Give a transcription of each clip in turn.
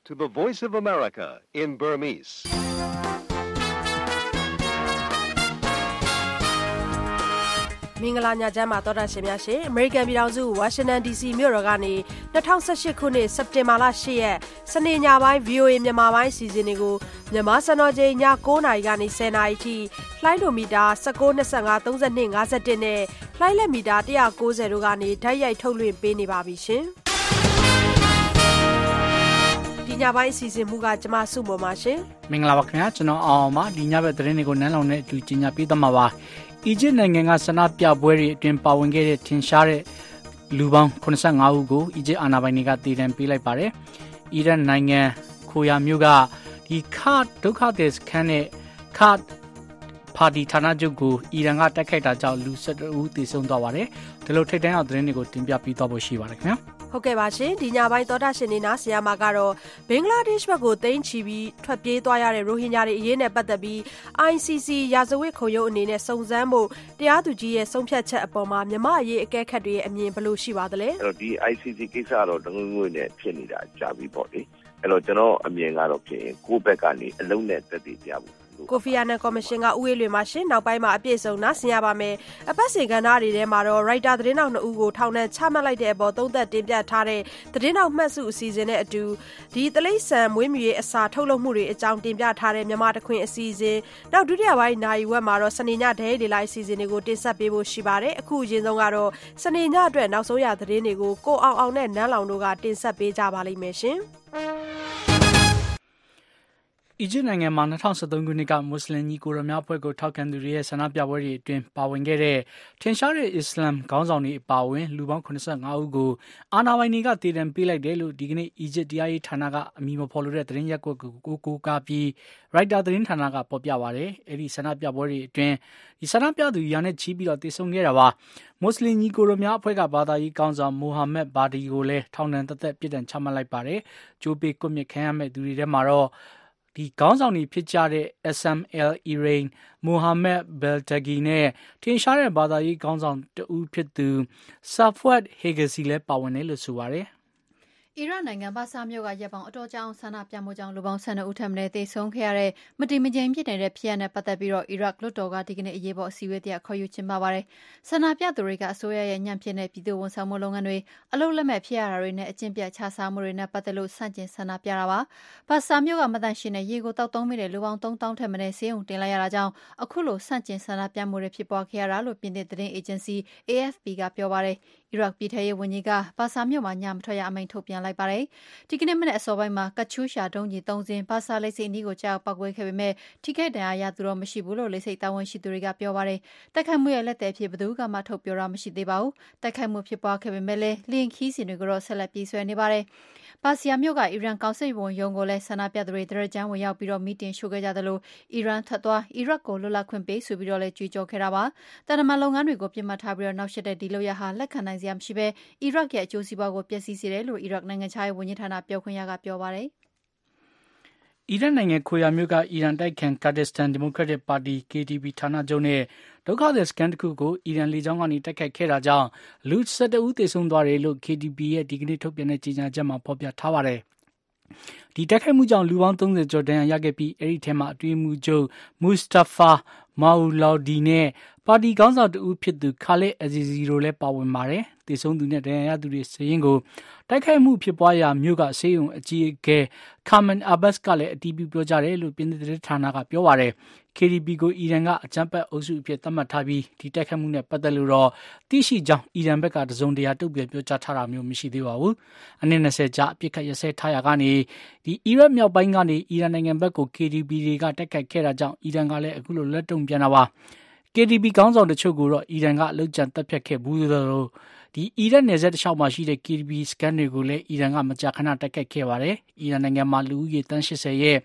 to the Voice of America in Burmese. မင်္ဂလာညချမ်းပါတော်တာရှင်များရှင်အမေရိကန်ပြည်ထောင်စုဝါရှင်တန် DC မြို့တော်ကနေ2018ခုနှစ်စက်တင်ဘာလ10ရက်စနေညပိုင်း VOA မြန်မာပိုင်းအစီအစဉ်တွေကိုမြန်မာစံတော်ချိန်ည9:00နာရီကနေ10:00နာရီထိလှိုင်းဒိုမီတာ1925 32 51နဲ့လှိုင်းလက်မီတာ190တို့ကနေဓာတ်ရိုက်ထုတ်လွှင့်ပေးနေပါပြီရှင်ဒီညပိုင်းအစီအစဉ်မှုကကျမစုပေါ်ပါရှင်မင်္ဂလာပါခင်ဗျာကျွန်တော်အောင်ပါဒီညဘက်သတင်းတွေကိုနန်းလောင်နဲ့အတူကြီးညာပေးသမှာပါအီဂျစ်နိုင်ငံကဆန္ဒပြပွဲတွေအတွင်းပါဝင်ခဲ့တဲ့ထင်ရှားတဲ့လူပေါင်း85ဦးကိုအီဂျစ်အာဏာပိုင်တွေကတည်တံပေးလိုက်ပါတယ်။အီရတ်နိုင်ငံခိုယာမြို့ကဒီခါဒုက္ခသည်စခန်းနဲ့ခါပါတီဌာနချုပ်ကိုအီရန်ကတိုက်ခိုက်တာကြောင့်လူ12ဦးသေဆုံးသွားပါတယ်။ဒီလိုထိပ်တန်းအောင်သတင်းတွေကိုတင်ပြပေးသွားဖို့ရှိပါတယ်ခင်ဗျာ။ဟုတ်ကဲ့ပါရှင်ဒီညပိုင်းသောတာရှင်နေနာဆရာမကတော့ဘင်္ဂလားဒေ့ရှ်ဘက်ကိုတိမ်းချီပြီးထွက်ပြေးသွားရတဲ့ရိုဟင်ဂျာတွေအရေးနဲ့ပတ်သက်ပြီး ICC ရာဇဝတ်ခုံရုံးအနေနဲ့စုံစမ်းဖို့တရားသူကြီးရဲ့ဆုံးဖြတ်ချက်အပေါ်မှာမြန်မာအရေးအကဲခတ်တွေရဲ့အမြင်ဘယ်လိုရှိပါသလဲအဲ့တော့ဒီ ICC ကိစ္စကတော့တငွေ့ငွေ့နဲ့ဖြစ်နေတာကြာပြီပေါ့လေအဲ့တော့ကျွန်တော်အမြင်ကတော့ဖြစ်ရင်ကိုယ့်ဘက်ကနေအလုံးနဲ့တက်တည်ပြဖို့ကိုဖီအာနန်ကော်မရှင်ကဥေးလွင်မှာရှင်နောက်ပိုင်းမှာအပြည့်စုံနားဆင်ရပါမယ်အပတ်စဉ်ကဏ္ဍတွေထဲမှာတော့ရိုက်တာသတင်းတောက်2ဦးကိုထောင်ထဲချမှတ်လိုက်တဲ့အပေါ်သုံးသပ်တင်ပြထားတဲ့သတင်းတောက်မှတ်စုအစီအစဉ်နဲ့အတူဒီတလိပ်ဆန်မွေးမြူရေးအစာထုတ်လုပ်မှုတွေအကြောင်းတင်ပြထားတဲ့မြန်မာတခွင်အစီအစဉ်နောက်ဒုတိယပိုင်းနိုင်ဝက်မှာတော့စနေညဒဲလေးလိုက်အစီအစဉ်တွေကိုတင်ဆက်ပေးဖို့ရှိပါတယ်အခုအရင်ဆုံးကတော့စနေညအတွက်နောက်ဆုံးရသတင်းတွေကိုကိုအောင်အောင်နဲ့နန်းလောင်တို့ကတင်ဆက်ပေးကြပါလိမ့်မယ်ရှင်အီဂျစ်နိုင်ငံမှာ2013ခုနှစ်ကမွတ်စလင်ညီကိုတော်များအဖွဲ့ကိုထောက်ခံသူတွေရဲ့ဆန္ဒပြပွဲတွေအတွင်းပါဝင်ခဲ့တဲ့ထင်ရှားတဲ့အစ္စလာမ်ခေါင်းဆောင်တွေအပါအဝင်လူပေါင်း85ဦးကိုအာဏာပိုင်တွေကတည်တံပေးလိုက်တယ်လို့ဒီကနေ့အီဂျစ်တရားရေးဌာနကအမည်မဖော်လိုတဲ့သတင်းရက်ကွက်ကိုကားပြီးရိုက်တာသတင်းဌာနကပေါ်ပြပါတယ်။အဲဒီဆန္ဒပြပွဲတွေအတွင်းဒီဆန္ဒပြသူရာနဲ့ချီပြီးတော့တည်ဆုံခဲ့တာပါ။မွတ်စလင်ညီကိုတော်များအဖွဲ့ကဘာသာရေးခေါင်းဆောင်မိုဟာမက်ဘာဒီကိုလည်းထောင်ဒဏ်တစ်သက်ပြစ်ဒဏ်ချမှတ်လိုက်ပါတယ်။ဂျိုးပေကွတ်မြစ်ခံရမဲ့သူတွေထဲမှာတော့ဒီခေါင်းဆောင်တွေဖြစ်ကြတဲ့ SML Iran Mohammed Beltagi နဲ့ထင်ရှားတဲ့ဘာသာရေးခေါင်းဆောင်တဦးဖြစ်သူ Safwat Hegazi လည်းပါဝင်တယ်လို့ဆိုပါတယ်အီရတ်နိုင်ငံဘာဆာမြို့ကရပ်ပေါင်းအတော်ကြာအောင်ဆန္ဒပြမှုကြောင့်လူပေါင်း12ဦးထက်မနည်းသေဆုံးခဲ့ရတဲ့မတည်မငြိမ်ဖြစ်နေတဲ့ဖြစ်ရပ်နဲ့ပတ်သက်ပြီးအီရတ်လွှတ်တော်ကဒီကနေ့အရေးပေါ်အစည်းအဝေးတစ်ရပ်ခေါ်ယူကျင်းပပါတယ်။ဆန္ဒပြသူတွေကအစိုးရရဲ့ညံ့ဖျင်းတဲ့ပြည်သူ့ဝန်ဆောင်မှုလုပ်ငန်းတွေအလုပ်လက်မဲ့ဖြစ်ရတာတွေနဲ့အကျင့်ပြတ်ခြစားမှုတွေနဲ့ပတ်သက်လို့ဆန့်ကျင်ဆန္ဒပြတာပါ။ဘာဆာမြို့ကမတန့်ရှင်းတဲ့ရေကိုတောက်သုံးမိတဲ့လူပေါင်း3000ထက်မနည်းဆေးရုံတင်လိုက်ရတာကြောင့်အခုလိုဆန့်ကျင်ဆန္ဒပြမှုတွေဖြစ်ပွားခဲ့ရတာလို့ပြင်သစ်သတင်းအေဂျင်စီ AFP ကပြောပါတယ်။အီရတ်ပြည်ထရေးဝန်ကြီးကဘာဆာမြို့မှာညမထွက်ရအမိန့်ထုတ်ပြန်လိုက်ပါတယ်။ဒီကနေ့မနေ့အစောပိုင်းမှာကချူးရှာဒုံးကြီး3စင်းဘာဆာလိပ်စိတ်အနီးကိုကြောက်ပောက်ကွဲခဲ့ပေမဲ့ထိခိုက်ဒဏ်ရာရသူတော့မရှိဘူးလို့လိပ်စိတ်တာဝန်ရှိသူတွေကပြောပါတယ်။တိုက်ခိုက်မှုရဲ့လက်သည်အဖြစ်ဘယ်သူကမှထုတ်ပြောတာမရှိသေးပါဘူး။တိုက်ခိုက်မှုဖြစ်ပွားခဲ့ပေမဲ့လည်းလင်းခီးစင်တွေကိုတော့ဆက်လက်ပြေးဆွဲနေပါတယ်။ဘာစီယာမြို့ကအီရန်ကောင်စစ်ဝန်ရုံးကိုလည်းဆန္ဒပြသူတွေဒရကြမ်းဝင်ရောက်ပြီးမီတင်ရှို့ခဲ့ကြသလိုအီရန်ထွက်သွားအီရတ်ကိုလွတ်လပ်ခွင့်ပေးဆိုပြီးလည်းကြွေးကြော်ခဲ့တာပါ။တန်တမန်လုပ်ငန်းတွေကိုပြစ်မှတ်ထားပြီးနောက်ဆက်တဲ့ဒီလုပ်ရဟာလက်ခံနိုင်စရာမရှိဘဲအီရတ်ရဲ့အကျိုးစီးပွားကိုပျက်စီးစေတယ်လို့အီရတ်နိုင်ငံခြားရေးဝန်ကြီးဌာနပြောခွင့်ရကပြောပါတယ်။အီရတ်နိုင်ငံခိုယာမြို့ကအီရန်တိုက်ခံကာဒစ္စတန်ဒီမိုကရက်တစ်ပါတီ KDP ဌာနချုပ်နဲ့ဒုက္ခသည်စခန်းတစ်ခုကိုအီရန်လေကြောင်းကနေတိုက်ခိုက်ခဲ့တာကြောင့်လူ12ဦးသေဆုံးသွားတယ်လို့ KDP ရဲ့ဒီကနေ့ထုတ်ပြန်တဲ့ကြေညာချက်မှာဖော်ပြထားပါတယ်။ဒီတိုက်ခိုက်မှုကြောင့်လူပေါင်း30ကျော်ဒဏ်ရာရခဲ့ပြီးအဲဒီထဲမှာအတွင်းမှုချုပ်မူစတာဖာမာအူလော်ဒီနဲ့ပါတီခေါင်းဆောင်တဦးဖြစ်သူခါလစ်အဇီဇီတို့လည်းပါဝင်ပါတယ်။သေဆုံးသူနဲ့ဒဏ်ရာရသူတွေစရင်းကိုတိုက်ခိုက်မှုဖြစ်ပွားရာမြို့ကဆေးရုံအကြီးအကဲကာမန်အာဘတ်ကလည်းအတည်ပြုပြောကြားတယ်လို့ပြင်သစ်သတင်းဌာနကပြောပါတယ်။ KDP ကိုအီရန်ကအကြမ်းဖက်အုပ်စုအဖြစ်သတ်မှတ်ထားပြီးဒီတိုက်ခိုက်မှုနဲ့ပတ်သက်လို့တော့သိရှိကြောင်းအီရန်ဘက်ကတစုံတရာတုံ့ပြန်ပြောကြားထားတာမျိုးမရှိသေးပါဘူး။အနည်း20ကြာအပြစ်ခတ်ရစဲထားရကနေဒီအီရတ်မြောက်ပိုင်းကနေအီရန်နိုင်ငံဘက်ကို KDP တွေကတိုက်ခိုက်ခဲ့တာကြောင့်အီရန်ကလည်းအခုလိုလက်တုံ့ပြန်တာပါ။ KDP ခေါင်းဆောင်တချို့ကိုတော့အီရန်ကလှုပ်ကြံတပ်ဖြတ်ခဲ့ဘူးလို့ဒီအီရတ်နယ်စပ်တစ်လျှောက်မှာရှိတဲ့ KDP စကန်တွေကိုလည်းအီရန်ကမကြာခဏတိုက်ခိုက်ခဲ့ပါတယ်။အီရန်နိုင်ငံမှာလူဦးရေတန်း80ရဲ့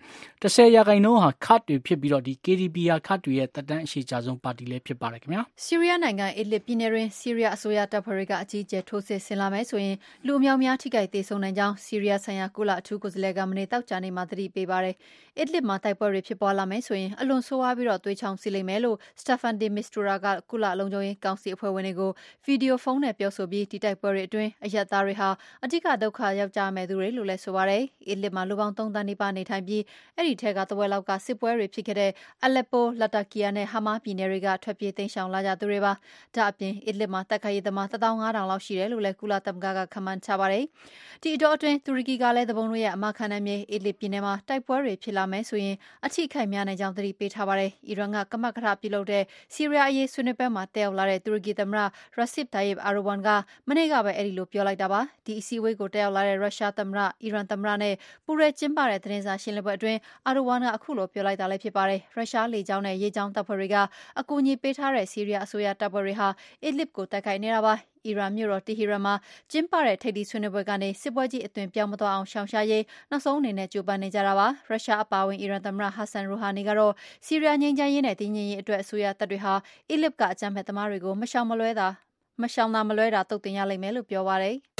10%ဟာခတ်တွေဖြစ်ပြီးတော့ဒီ KDP ဟာခတ်တွေရဲ့တပ်တန်းအရှိကြဆုံးပါတီလည်းဖြစ်ပါတယ်ခင်ဗျာ။ဆီးရီးယားနိုင်ငံအီဒလစ်ပြည်နယ်တွင်ဆီးရီးယားအစိုးရတပ်ဖွဲ့တွေကအကြီးအကျယ်ထိုးစစ်ဆင်လာမယ်ဆိုရင်လူအများများထိခိုက်ဒေဆုံးနိုင်ကြောင်းဆီးရီးယားဆိုင်ရာကုလအထူးကိုယ်စားလှယ်ကမနေ့တောက်ကြနေမှာသတိပေးပါတယ်။အီဒလစ်မှာတိုက်ပွဲတွေဖြစ်ပွားလာမယ်ဆိုရင်အလွန်ဆိုးဝါးပြီးသွေးချောင်းစီလိမ့်မယ်လို့စတက်ဖန်ဒီမစ္စတူရာကကုလလုံခြုံရေးကောင်စီအဖွဲ့ဝင်တွေကိုဗီဒီယိုဖုန်းနဲ့ပြောဆိုဆိုပြီးဒီတိုက်ပွဲတွေအတွင်းအရပ်သားတွေဟာအဓိကဒုက္ခရောက်ကြမဲ့သူတွေလို့လည်းဆိုပါတယ်။အီဒလစ်မှာလူပေါင်း3 သန်းနီးပါးနေထိုင်ပြီးအဲ့ဒီထက်ကတဝက်လောက်ကစစ်ပွဲတွေဖြစ်ခဲ့တဲ့အလက်ပိုလတာကီယာနဲ့ဟာမာပြည်နယ်တွေကထွက်ပြေးတိမ်းရှောင်လာကြသူတွေပါ။ဒါအပြင်အီဒလစ်မှာတိုက်ခိုက်ရေးသမား15000လောက်ရှိတယ်လို့လည်းကုလသမဂ္ဂကခန့်မှန်းထားပါတယ်။ဒီအတော့အတွင်းတူရကီကလည်းတပုံတို့ရဲ့အမခံနယ်မြေအီဒလစ်ပြည်နယ်မှာတိုက်ပွဲတွေဖြစ်လာမယ်ဆိုရင်အထိခိုက်များနိုင်ကြောင်းသတိပေးထားပါတယ်။အီရန်ကကမကထပြုလုပ်တဲ့ဆီးရီးယားအရေးဆွေးနွေးပွဲမှာတက်ရောက်လာတဲ့တူရကီသမ္မတRecep Tayyip Erdogan ကမနေ့ကပဲအဲ့ဒီလိုပြောလိုက်တာပါ။ဒီအစည်းအဝေးကိုတက်ရောက်လာတဲ့ရုရှားသမ္မတအီရန်သမ္မတနဲ့ပူးရဲကျင်းပတဲ့သတင်းစာရှင်းလင်းပွဲအတွင်းErdogan ကအခုလိုပြောလိုက်တာလည်းဖြစ်ပါတယ်။ရုရှားလေကြောင်းနဲ့ရေကြောင်းတပ်ဖွဲ့တွေကအကူအညီပေးထားတဲ့ဆီးရီးယားအစိုးရတပ်ဖွဲ့တွေဟာအီဒလစ်ကိုတိုက်ခိုက်နေတာပါ။အီရန်မြို့တော်တီဟီရန်မှာကျင်းပတဲ့ထိပ်သီးဆွေးနွေးပွဲကနေစစ်ပွဲကြီးအသွင်ပြောင်းမသွားအောင်ရှောင်ရှားရေးနောက်ဆုံးအနေနဲ့ကြိုးပမ်းနေကြတာပါ။ရုရှားအပါအဝင်အီရန်သမ္မတဟတ်ဆန်ရူဟာနီကတော့ဆီးရီးယားငြိမ်းချမ်းရေးနဲ့တည်ငြိမ်ရေးအတွက်အစိုးရတပ်တွေဟာအီဒလစ်ကအကြမ်းဖက်သမားတွေကိုမရှောင်မလွဲတာတုတ်တင်ရလိမ့်မယ်လို့ပြောပါတယ်။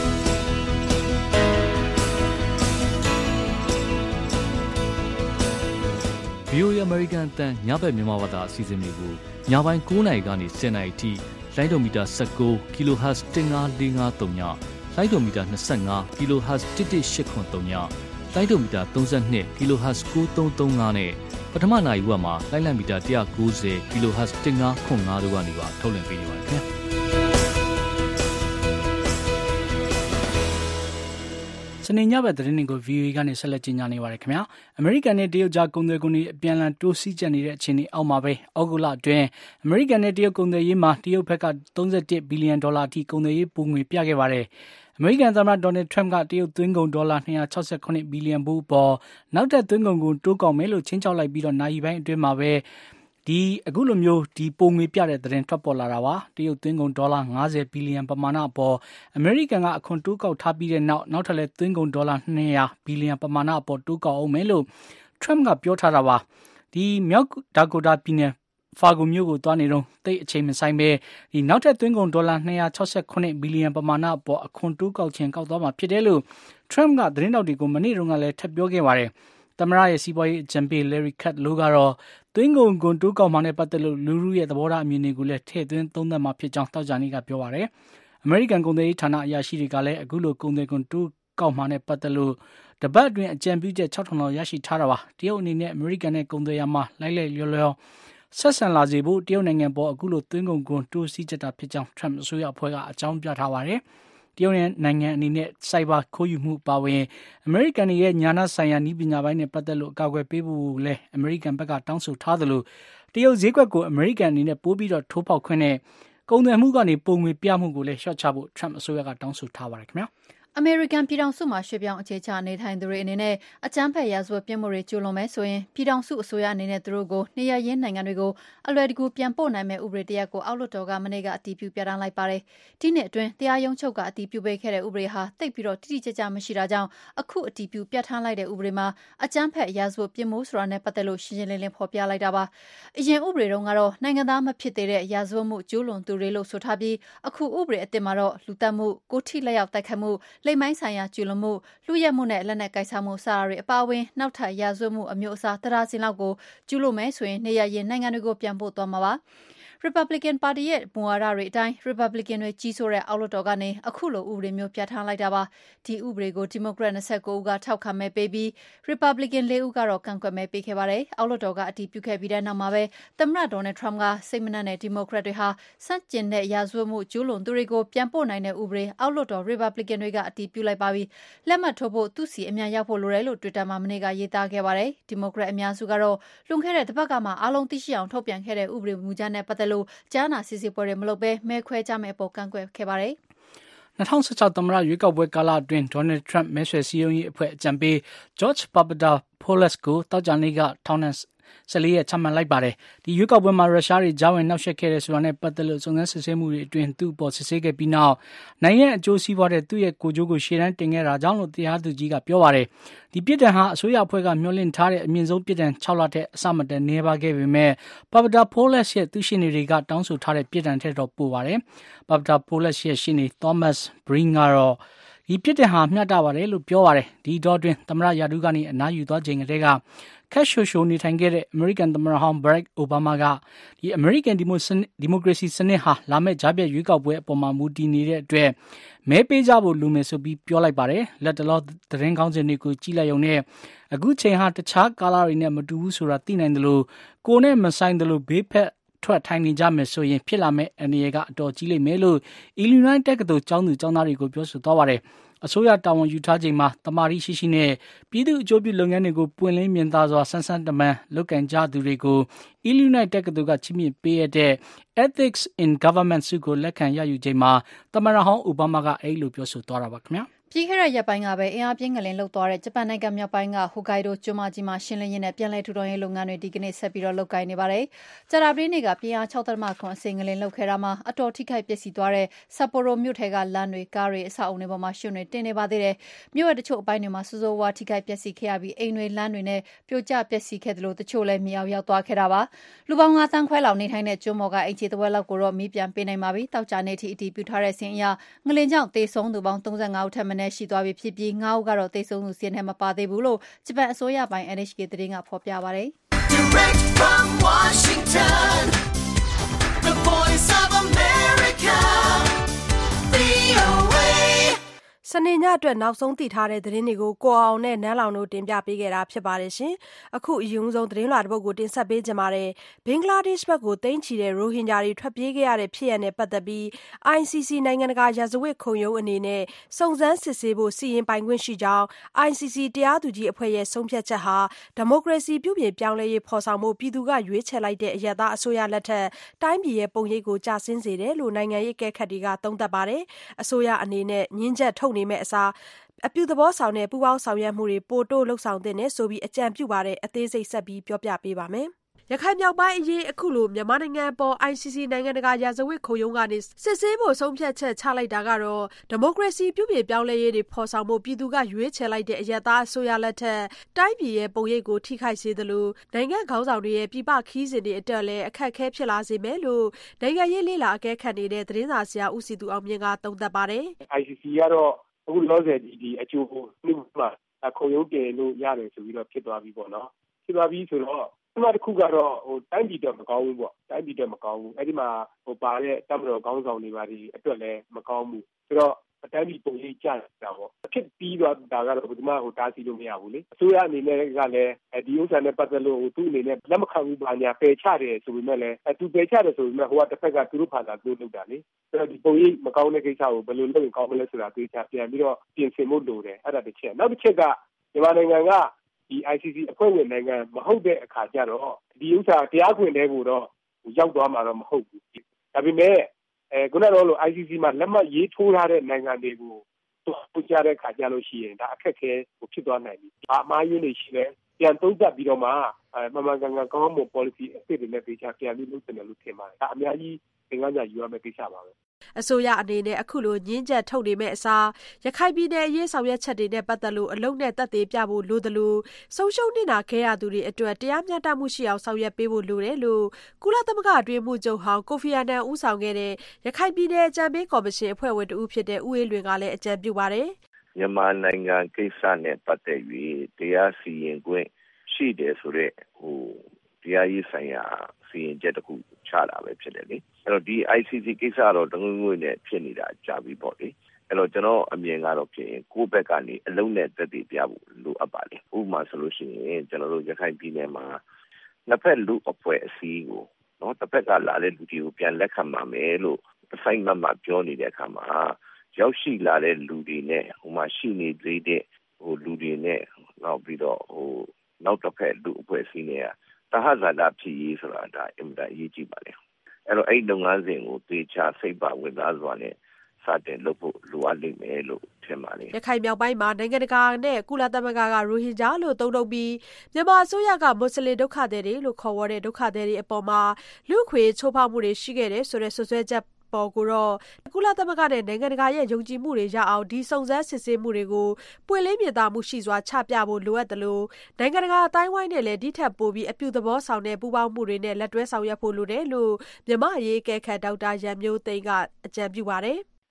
VOA American အတန်ညဘက်မြန်မာဘာသာအစီအစဉ်တွေကိုညပိုင်း9:00 နာရီကနေ10:00 နာရီထိလိုင်းဒိုမီတာ19 kHz 15453ညလိုင်းဒိုမီတာ25 kHz 11883ညလိုင်းဒိုမီတာ32 kHz 9335နဲ့ပထမနာရီဝက်မှာလိုင်းလံမီတာ190 kHz 1505တို့ကနေပါထုတ်လွှင့်ပေးနေပါတယ်ခင်ဗျာစနေညဘက်သတင်းတွေကို VOA ကနေဆက်လက်ကြီးညာနေပါတယ်ခင်ဗျာအမေရိကန်နဲ့တရုတ်ကြားကုန်သွယ်ကုန်တွေအပြန်အလှန်တိုးစီးကျနေတဲ့အခြေအနေအောက်မှာပဲဩဂုတ်လအတွင်းအမေရိကန်နဲ့တရုတ်ကုန်သွယ်ရေးမှာတရုတ်ဘက်က31ဘီလီယံဒေါ်လာအထိကုန်သွယ်ရေးပိုငွေပြခဲ့ပါတယ်အမေရိကန်သမ္မတဒေါ်နယ်ထရမ့်ကတရုတ်သွင်းကုန်ဒေါ်လာ268ဘီလီယံဘူးပေါ်နောက်ထပ်သွင်းကုန်ကိုတိုးကောက်မယ်လို့ချင်းချောက်လိုက်ပြီးတော့နိုင်ပိုင်းအတွင်းမှာပဲအခုလိုမျိုးပုံငွေပြတဲ့သတင်းထွက်ပေါ်လာတာပါတရုတ်သွင်းကုန်ဒေါ်လာ50ဘီလီယံပမာဏအပေါ်အမေရိကန်ကအခွန်တိုးကောက်ထားပြီးတဲ့နောက်ထပ်လည်းသွင်းကုန်ဒေါ်လာ200ဘီလီယံပမာဏအပေါ်တိုးကောက်အောင်မယ်လို့ထရမ့်ကပြောထားတာပါမြောက်ဒါကိုတာပြည်နယ်ဖာဂိုမြို့ကိုသွားနေတော့တိတ်အချိန်မဆိုင်ပဲနောက်ထပ်သွင်းကုန်ဒေါ်လာ268ဘီလီယံပမာဏအပေါ်အခွန်တိုးကောက်ခြင်းကောက်သွားမှာဖြစ်တယ်လို့ထရမ့်ကသတင်းတောက်တွေကိုမနေ့တုန်းကလည်းထပ်ပြောခဲ့ပါတယ်သမ္မတရဲ့စီးပွားရေးအကြံပေး Larry Kudlow ကတော့သွင်းကုန်ခွန်တိုးကောက်မှာနဲ့ပတ်သက်လို့လူထုရဲ့သဘောထားအမြင်တွေကိုလည်းထည့်သွင်းသုံးသပ်မှာဖြစ်ကြောင်းသောကြာနေ့ကပြောပါတယ်။အမေရိကန်ကုန်သွယ်ရေးဌာနအရာရှိတွေကလည်းအခုလိုကုန်သွယ်ခွန်တိုးကောက်မှာနဲ့ပတ်သက်လို့တပတ်အတွင်းအကြံပြုချက်6000လောက်ရရှိထားတာပါ။တရုတ်အနေနဲ့အမေရိကန်နဲ့ကုန်သွယ်ရမှာလိုက်လျောဆက်ဆံလာစေဖို့တရုတ်နိုင်ငံပေါ်အခုလိုသွင်းကုန်ခွန်တိုးစီးချက်တာဖြစ်ကြောင်း Trump အစိုးရအဖွဲ့ကအကြောင်းပြထားပါတယ်။တရုတ်နိုင်ငံအနေနဲ့စိုက်ဘာခိုးယူမှုပါဝင်အမေရိကန်ရဲ့ညာနာဆိုင်ရာနည်းပညာပိုင်းနဲ့ပတ်သက်လို့အကာအကွယ်ပေးဖို့လည်းအမေရိကန်ဘက်ကတောင်းဆိုထားသလိုတရုတ်ဈေးကွက်ကိုအမေရိကန်အနေနဲ့ပိုးပြီးတော့ထိုးပေါက်ခွင့်နဲ့ကုန်သွယ်မှုကနေပုံငွေပြမှုကိုလည်းလျှော့ချဖို့ Trump အစိုးရကတောင်းဆိုထားပါတယ်ခင်ဗျာအမေရိကန်ပြည်ထောင်စုမှာရွှေ့ပြောင်းအခြေချနေထိုင်သူတွေအနေနဲ့အကြမ်းဖက်ရာဇဝတ်ပြစ်မှုတွေကျူးလွန်မယ်ဆိုရင်ပြည်ထောင်စုအစိုးရအနေနဲ့သူတို့ကိုနေရရင်းနိုင်ငံတွေကိုအလွယ်တကူပြန်ပို့နိုင်မယ့်ဥပဒေတစ်ရပ်ကိုအောက်လွှတ်တော်ကမနေ့ကအတည်ပြုပြဋ္ဌာန်းလိုက်ပါတယ်။ဒီနှစ်အတွင်းတရားရုံးချုပ်ကအတည်ပြုပေးခဲ့တဲ့ဥပဒေဟာတိတ်ပြီးတော့တိတိကျကျမရှိတာကြောင့်အခုအတည်ပြုပြဋ္ဌာန်းလိုက်တဲ့ဥပဒေမှာအကြမ်းဖက်ရာဇဝတ်ပြစ်မှုဆိုတာနဲ့ပတ်သက်လို့ရှင်းရှင်းလင်းလင်းဖော်ပြလိုက်တာပါ။အရင်ဥပဒေတုန်းကတော့နိုင်ငံသားမဖြစ်သေးတဲ့ရာဇဝတ်မှုကျူးလွန်သူတွေလို့ဆိုထားပြီးအခုဥပဒေအသစ်မှာတော့လူသတ်မှုကိုထိလက်ရောက်တိုက်ခိုက်မှုလိမ်မိုင်းဆိုင်ရာကျူးလွန်မှုလူရဲမှုနဲ့လက်နက်ကိုက်စားမှုစတာတွေအပါအဝင်နောက်ထပ်ရာဇဝတ်မှုအမျိုးအစားတရာစင်လောက်ကိုကျူးလွန်မယ်ဆိုရင်နေရရင်နိုင်ငံတွေကိုပြန်ပို့သွားမှာပါRepublican ပါတီရဲ့မူဝါဒတွေအတိုင်း Republican တွေကြီးစိုးတဲ့အောက်လွှတ်တော်ကနေအခုလိုဥပဒေမျိုးပြဋ္ဌာန်းလိုက်တာပါဒီဥပဒေကို Democrat 29ဦးကထောက်ခံမဲပေးပြီး Republican 4ဦးကတော့ကန့်ကွက်မဲပေးခဲ့ပါတယ်အောက်လွှတ်တော်ကအတည်ပြုခဲ့ပြီးတဲ့နောက်မှာပဲသမ္မတ Donald Trump ကစိတ်မနှံ့တဲ့ Democrat တွေဟာစန့်ကျင်တဲ့ရာဇဝတ်မှုကျူးလွန်သူတွေကိုပြန်ပို့နိုင်တဲ့ဥပဒေအောက်လွှတ်တော် Republican တွေကအတည်ပြုလိုက်ပါပြီလက်မှတ်ထိုးဖို့သူ့စီအမြန်ရောက်ဖို့လိုတယ်လို့ Twitter မှာမနေ့ကရေးသားခဲ့ပါတယ် Democrat အများစုကတော့လွန်ခဲ့တဲ့တစ်ပတ်ကမှအားလုံးသိရှိအောင်ထုတ်ပြန်ခဲ့တဲ့ဥပဒေမူကြမ်းနဲ့ပတ်သက်လို့ကြားနာစစ်ဆေးပွဲတွေမလုပ်ဘဲမဲခွဲကြမယ့်အပေါ်ကန့်ကွက်ခဲ့ပါတယ် 2016သမ္မတရွေးကောက်ပွဲကာလအတွင်း Donald Trump မဲဆွယ်စည်းရုံးရေးအဖွဲ့အကြံပေး George Papadopoulos ကိုတောက်ကြနေ့ကထောင်ဒဏ်14ရက်ချမှတ်လိုက်ပါတယ်ဒီရွေးကောက်ပွဲမှာရုရှားတွေကြားဝင်နှောက်ယှက်ခဲ့တဲ့ဆိုတာနဲ့ပတ်သက်လို့စုံစမ်းစစ်ဆေးမှုတွေအတွင်းသူ့အပေါ်စစ်ဆေးခဲ့ပြီးနောက်နိုင်ငံအကျိုးစီးပွားတဲ့သူ့ရဲ့ကိုကြိုးကိုရှေ့တန်းတင်ခဲ့တာကြောင့်လို့တရားသူကြီးကပြောပါတယ်ဒီပြစ်ဒဏ်ဟာအစိုးရအဖွဲ့ကမျှော်လင့်ထားတဲ့အမြင့်ဆုံးပြစ်ဒဏ်6လထက်အဆမတန်နည်းပါးခဲ့ပေမဲ့ Papadopoulos ရဲ့သူ့ရှေ့နေတွေကတောင်းဆိုထားတဲ့ပြစ်ဒဏ်ထက်တော့ပိုပါတယ် Papadopoulos ရဲ့ရှေ့နေ Thomas Breen ကတော့ဒီပြစ်တင်ဟာမျှတပါတယ်လို့ပြောပါတယ်ဒီတော့တွင်သမရယာဒူကနေအနားယူသွားချိန်ကတည်းကခက်ရှိုနေထိုင်ခဲ့တဲ့အမေရိကန်သမ္မတဟောင်းဘရက်အိုဘားမားကဒီအမေရိကန်ဒီမိုကရေစီစနစ်ဟာလာမယ့်ကြားပြတ်ရွေးကောက်ပွဲအပေါ်မှာမူတည်နေတဲ့အတွက်မဲပေးကြဖို့လူမယ်ဆိုပြီးပြောလိုက်ပါတယ်လက်တလောသတင်းကောင်းစင်တွေကိုကြည့်လိုက်ရုံနဲ့အခုချိန်ဟာတခြားကာလတွေနဲ့မတူဘူးဆိုတာသိနိုင်တယ်လို့ကိုနဲ့မဆိုင်တယ်လို့ဘေးဖက်ထွက်ထိုင်နေကြမယ်ဆိုရင်ဖြစ်လာမယ့်အနေအကအတော်ကြီးလိမ့်မယ်လို့ Illinois တက္ကသိုလ်ကျောင်းသူကျောင်းသားတွေကိုပြောဆိုသွားပါတယ်အစိုးရတာဝန်ယူထားချိန်မှာတမာရီရှိရှိနဲ့ပြည်သူ့အကျိုးပြုလုပ်ငန်းတွေကိုပွင့်လင်းမြင်သာစွာဆန်းဆန်းတမန်လုပ်ကင်ကြသူတွေကို Illinois တက္ကသိုလ်ကချီးမြှင့်ပေးရတဲ့ Ethics in Government ဆုကိုလက်ခံရယူချိန်မှာသမ္မတဟောင်းအိုဘားမားကအဲ့လိုပြောဆိုသွားတာပါခင်ဗျာပြီးခဲ့တဲ့ရက်ပိုင်းကပဲအင်အားပြင်းငလင်လှုပ်သွားတဲ့ဂျပန်နိုင်ငံမြောက်ပိုင်းကဟိုကိုင်ဒိုကျွန်းမကြီးမှာရှင်းလင်းရေးနဲ့ပြန်လည်ထူထောင်ရေးလုပ်ငန်းတွေဒီကနေ့ဆက်ပြီးလုပ်ကိုင်နေပါတယ်။ကြာသပတေးနေ့ကပြင်းအား 6.7 အဆင့်ငလင်လှုပ်ခဲ့တာမှာအတော်ထိခိုက်ပျက်စီးသွားတဲ့ဆပ်ပိုရိုမြို့ထဲကလမ်းတွေကားတွေအဆောက်အုံတွေပေါ်မှာရွှံ့တွေတင်နေပါသေးတယ်။မြို့ရဲ့တချို့အပိုင်းတွေမှာစိုးစိုးဝါးထိခိုက်ပျက်စီးခဲ့ရပြီးအိမ်တွေလမ်းတွေနဲ့ပြိုကျပျက်စီးခဲ့တယ်လို့တချို့လည်းမြေအောက်ရောက်သွားခဲ့တာပါ။လူပေါင်း9သန်းခွဲလောက်နေထိုင်တဲ့ကျွန်းပေါ်ကအိမ်ခြေတစ်ဝက်လောက်ကိုတော့မီးပြန်ပေးနိုင်ပါပြီ။တောက်ကြနေထိအတည်ပြုထားတဲ့ဆင်းအရငလင်ကြောင့်သေဆုံးသူပေါင်း35ဦးထက်မနည်းရှိသွားပြီဖြစ်ပြီး9ဦးကတော့သေဆုံးသူစာရင်းထဲမပါသေးဘူးလို့ဂျပန်အစိုးရပိုင်း NHK သတင်းကဖော်ပြပါတယ်။ Direct from Washington, the Voice of America, VOA စနေညအတွက်နောက်ဆုံးသိထားတဲ့သတင်းတွေကိုကိုအောင်နဲ့နန်းလောင်တို့တင်ပြပေးခဲ့တာဖြစ်ပါတယ်ရှင်။အခုအရင်ဆုံးသတင်းလွှာတစ်ပုဒ်ကိုတင်ဆက်ပေးကြပါမယ်။ဘင်္ဂလားဒေ့ရှ်ဘက်ကိုတိမ်းချီတဲ့ရိုဟင်ဂျာတွေထွက်ပြေးခဲ့ရတဲ့ဖြစ်ရပ်နဲ့ပတ်သက်ပြီး ICC နိုင်ငံတကာရာဇဝတ်ခုံရုံးအနေနဲ့စုံစမ်းစစ်ဆေးဖို့စီရင်ပိုင်ခွင့်ရှိကြောင်း ICC တရားသူကြီးအဖွဲ့ရဲ့ဆုံးဖြတ်ချက်ဟာဒီမိုကရေစီပြုပြင်ပြောင်းလဲရေးဖော်ဆောင်ဖို့ပြည်သူကရွေးချယ်လိုက်တဲ့အရပ်သားအစိုးရလက်ထက်တိုင်းပြည်ရဲ့ပုံရိပ်ကိုကျဆင်းစေတယ်လို့နိုင်ငံရေးအကဲခတ်တွေကသုံးသပ်ပါတယ်။အစိုးရအနေနဲ့ငြင်းချက်ထုတ်နေမဲ့အစားအပြုသဘောဆောင်တဲ့ပူးပေါင်းဆောင်ရွက်မှုတွေပို့တိုးလှုပ်ဆောင်တဲ့နဲ့ဆိုပြီးအကြံပြုပါတယ်အသေးစိတ်ဆက်ပြီးပြောပြပေးပါမယ်။ရခိုင်မြောက်ပိုင်းအရေးအခုလိုမြန်မာနိုင်ငံပေါ် ICC နိုင်ငံတကာရာဇဝတ်ခုံရုံးကနေစစ်ဆေးဖို့ဆုံးဖြတ်ချက်ချလိုက်တာကတော့ဒီမိုကရေစီပြုပြင်ပြောင်းလဲရေးတွေဖော်ဆောင်ဖို့ပြည်သူကရွေးချယ်လိုက်တဲ့အရပ်သားအစိုးရလက်ထက်တိုင်းပြည်ရဲ့ပုံရိပ်ကိုထိခိုက်စေသလိုနိုင်ငံခေါင်းဆောင်တွေရဲ့ပြည်ပခီးစဉ်တွေအတွက်လည်းအခက်အခဲဖြစ်လာစေမယ်လို့နိုင်ငံရေးလေ့လာအကဲခတ်နေတဲ့သတင်းစာဆရာဦးစီသူအောင်မြင့်ကသုံးသပ်ပါတယ်။ ICC ကတော့အခုလောဆယ်ဒီအကျိုးနှစ်မှာခုံရုံးတင်လို့ရတယ်ဆိုပြီးတော့ဖြစ်သွားပြီပေါ့နော်ဖြစ်သွားပြီဆိုတော့ဒီမှာတစ်ခုကတော့တိုင်းပြည်တော့မကောင်းဘူးပေါ့တိုင်းပြည်တော့မကောင်းဘူးအဲ့ဒီမှာပါတဲ့တပ်မတော်ခေါင်းဆောင်တွေပါဒီအတွက်လည်းမကောင်းဘူးဆိုတော့တိုင်းပြည်ပုံရိပ်ကျတာပေါ့ဖြစ်ပြီးတော့ဒါကတော့ဘယ်သူမှတားဆီးလို့မရဘူးလေအစိုးရအနေနဲ့ကလည်းဒီဥစ္စာနဲ့ပတ်သက်လို့သူ့အနေနဲ့လက်မခံဘူးပါညာပယ်ချတယ်ဆိုပေမဲ့လည်းသူပယ်ချတယ်ဆိုပေမဲ့ဟိုကတစ်ဖက်ကသူတို့ဖာသာသူတို့လုပ်တာလေဆိုတော့ဒီပုံရိပ်မကောင်းတဲ့ကိစ္စကိုဘယ်လိုလုပ်ရင်ကောင်းမလဲဆိုတာသိချပြန်ပြီးတော့ပြင်ဆင်ဖို့လိုတယ်အဲ့ဒါတစ်ချက်နောက်တစ်ချက်ကမြန်မာနိုင်ငံကဒီ ICC အဖွဲ့ဝင်နိုင်ငံမဟုတ်တဲ့အခါကျတော့ဒီဥစ္စာတရားခွင်တဲ့ကိုတော့ရောက်သွားမှာတော့မဟုတ်ဘူးဒါပေမဲ့ခုနကတော့လို့ ICC မှာလက်မှတ်ရေးထိုးထားတဲ့နိုင်ငံတွေကိုသူ့ကြားတဲ့ခါကြလို့ရှိရင်ဒါအခက်ခဲကိုဖြစ်သွားနိုင်ပြီ။အမှားယွင်းတွေရှိတယ်ပြန်သုံးသပ်ပြီးတော့မှမမှန်ကန်ကန်ကောင်းမွန် policy အစ်စ်တွေနဲ့ပေးချပြန်ပြီးလုပ်တယ်လို့ထင်ပါတယ်။ဒါအများကြီးသင်ခန်းစာယူရမယ့်ကိစ္စပါပဲ။အစိုးရအနေနဲ့အခုလိုညှင်းချက်ထုတ်နေမဲ့အစားရခိုင်ပြည်နယ်အရေးဆောင်ရွက်ချက်တွေနဲ့ပတ်သက်လို့အလုံးနဲ့သက်သေပြဖို့လိုသလိုဆုံးရှုံးနေတာခဲ့ရသူတွေအတွက်တရားမျှတမှုရှိအောင်ဆောင်ရွက်ပေးဖို့လိုတယ်လို့ကုလသမဂ္ဂအတွင်းမှုချုပ်ဟောင်းကိုဖီအာနန်ဦးဆောင်ခဲ့တဲ့ရခိုင်ပြည်နယ်အကြံပေးကော်မရှင်အဖွဲ့ဝင်တဦးဖြစ်တဲ့ဦးအေးလွင်ကလည်းအကြံပြုပါတယ်။မြန်မာနိုင်ငံကိစ္စနဲ့ပတ်သက်၍တရားစီရင်ခွင့်ရှိတယ်ဆိုတဲ့တရားရေးဆိုင်ရာစီရင်ချက်တစ်ခုချတာပဲဖြစ်တယ်လေအဲ့တော့ဒီ ICC ကိစ္စတော့တငွေ့ငွေ့နဲ့ဖြစ်နေတာကြာပြီပေါ့လေအဲ့တော့ကျွန်တော်အမြင်ကတော့ဖြစ်ရင်ကိုယ့်ဘက်ကနေအလုံးနဲ့သက်သေပြဖို့လိုအပ်ပါလေဥပမာဆိုလို့ရှိရင်ကျွန်တော်တို့ရခိုင်ပြည်နယ်မှာနှစ်ဖက်လူအဖွဲ့အစည်းကိုနော်တစ်ဖက်ကလာတဲ့လူတွေကိုပြန်လက်ခံပါမယ်လို့အဆိုင်မမပြောနေတဲ့အခါမှာရောက်ရှိလာတဲ့လူတွေနဲ့ဟိုမှာရှိနေသေးတဲ့လူတွေနဲ့နောက်ပြီးတော့နောက်တစ်ဖက်လူအဖွဲ့အစည်းတွေကတဟဇာတာဖြစ်ရေးဆိုတာဒါအင်မတန်အရေးကြီးပါလေအဲ့တော့အဲ့ဒီလုပ်ငန်းစဉ်ကိုသေချာစိတ်ပါဝင်စားစွာနဲ့စတင်လုပ်ဖို့လိုအပ်လိမ့်မယ်လို့ထင်ပါတယ်ရခိုင်မြောက်ပိုင်းမှာနိုင်ငံတကာနဲ့ကုလသမဂ္ဂကရိုဟင်ဂျာလို့သုံးထုတ်ပြီးမြန်မာအစိုးရကမွတ်စလင်ဒုက္ခသည်တွေလို့ခေါ်ဝေါ်တဲ့ဒုက္ခသည်တွေအပေါ်မှာလူ့အခွင့်ချိုးဖောက်မှုတွေရှိခဲ့တယ်ဆိုတဲ့ဆွဆွဲချက်ပေါ်ကိုတော့ကုလသမဂ္ဂနဲ့နိုင်ငံတကာရဲ့ယုံကြည်မှုတွေရအောင်ဒီစုံစမ်းစစ်ဆေးမှုတွေကိုပွင့်လင်းမြင်သာမှုရှိစွာချပြဖို့လိုအပ်တယ်လို့နိုင်ငံတကာအတိုင်းဝိုင်းနဲ့လည်းဒီထက်ပိုပြီးအပြုသဘောဆောင်တဲ့ပူးပေါင်းမှုတွေနဲ့လက်တွဲဆောင်ရွက်ဖို့လိုတယ်လို့မြန်မာ့အရေးအကဲခတ်ဒေါက်တာရန်မျိုးသိန်းကအကြံပြုပါတယ်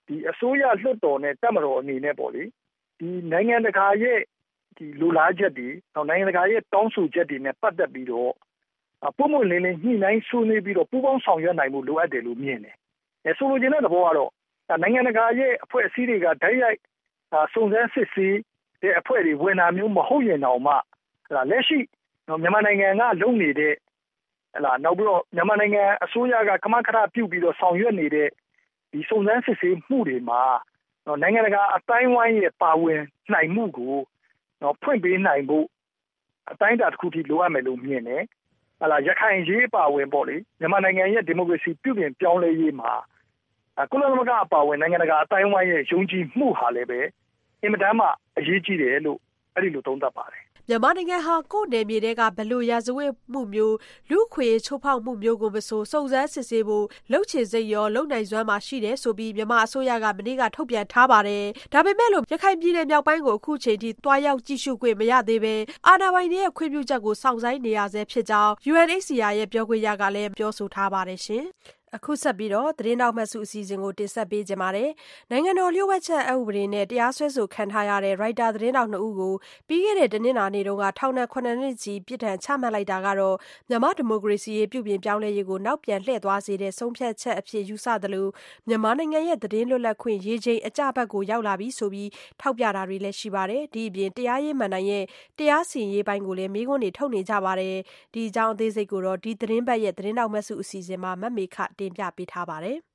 ဒီအစိုးရလွှတ်တော်နဲ့တပ်မတော်အနေနဲ့ပေါ့လေဒီနိုင်ငံတကာရဲ့ဒီလူလားချက်တွေနောက်နိုင်ငံတကာရဲ့တောင်းဆိုချက်တွေနဲ့ပတ်သက်ပြီးတော့ပုံမှန်လင်းလင်းညှိနှိုင်းဆွေးနွေးပြီးတော့ပူးပေါင်းဆောင်ရွက်နိုင်မှုလိုအပ်တယ်လို့မြင်တယ်။ဆိုလိုချင်တဲ့သဘောကတော့နိုင်ငံတကာရဲ့အဖွဲ့အစည်းတွေကဓာတ်ရိုက်စုံစမ်းစစ်ဆေးတဲ့အဖွဲ့တွေဝင်တာမျိုးမဟုတ်ရင်တောင်မှလက်ရှိမြန်မာနိုင်ငံကလုပ်နေတဲ့နောက်ပြီးတော့မြန်မာနိုင်ငံအစိုးရကကမကထပြုပြီးတော့ဆောင်ရွက်နေတဲ့ဒီစုံစမ်းစစ်ဆေးမှုတွေမှာနိုင်ငံတကာအတိုင်းဝိုင်းရဲ့ပါဝင်နိုင်မှုကိုဖွင့်ပေးနိုင်ဖို့အတိုင်းအတာတစ်ခုထိလိုအပ်မယ်လို့မြင်တယ်။ရခိုင်ရေးပါဝင်ပေါ့လေမြန်မာနိုင်ငံရဲ့ဒီမိုကရေစီပြုပြင်ပြောင်းလဲရေးမှာကုလသမဂ္ဂအပါဝင်နိုင်ငံတကာအတိုင်းဝိုင်းရဲ့ယုံကြည်မှုဟာလည်းပဲအင်မတန်မှအရေးကြီးတယ်လို့အဲ့ဒီလိုသုံးသပ်ပါတယ်မြန်မာနိုင်ငံဟာကိုယ့်နယ်မြေတွေကဘလို့ရာဇဝတ်မှုမျိုးလူခွေချိုးဖောက်မှုမျိုးကိုမဆိုစုံစမ်းစစ်ဆေးဖို့လှုပ်ချင်စိတ်ရောလုံနိုင်စွမ်းမှာရှိတယ်ဆိုပြီးမြန်မာအစိုးရကမနေ့ကထုတ်ပြန်ထားပါတယ်။ဒါပေမဲ့လို့ရခိုင်ပြည်နယ်မြောက်ပိုင်းကိုအခုချိန်ထိတွားရောက်ကြည့်ရှုခွင့်မရသေးပဲအာဏာပိုင်တွေရဲ့ခွင့်ပြုချက်ကိုစောင့်ဆိုင်းနေရဆဲဖြစ်ကြောင်း UNHCR ရဲ့ပြောခွင့်ရကလည်းပြောဆိုထားပါတယ်ရှင်။အခုဆက်ပြီးတော့သတင်းတောက်မှတ်စုအစီအစဉ်ကိုတင်ဆက်ပေးကြပါမယ်။နိုင်ငံတော်လျှို့ဝှက်ချက်အဥပဒေနဲ့တရားစွဲဆိုခံထားရတဲ့ရိုက်တာသတင်းတောက်2ဦးကိုပြီးခဲ့တဲ့တနင်္လာနေ့တုန်းကထောင်ဒဏ်9နှစ်စီပြစ်ဒဏ်ချမှတ်လိုက်တာကတော့မြန်မာဒီမိုကရေစီရေးပြုပြင်ပြောင်းလဲရေးကိုနောက်ပြန်လှည့်သွားစေတဲ့ဆုံးဖြတ်ချက်အဖြစ်ယူဆသလိုမြန်မာနိုင်ငံရဲ့သတင်းလွတ်လပ်ခွင့်ရေးချိန်အကျဘက်ကိုရောက်လာပြီဆိုပြီးထောက်ပြတာတွေလည်းရှိပါတယ်။ဒီအပြင်တရားရေးမှန်နိုင်ရဲ့တရားစီရင်ရေးပိုင်းကိုလည်းမေးခွန်းတွေထုတ်နေကြပါတယ်။ဒီအကြောင်းအသေးစိတ်ကိုတော့ဒီသတင်းပတ်ရဲ့သတင်းတောက်မှတ်စုအစီအစဉ်မှာမမေခတင်ပြပေးထားပါတယ်။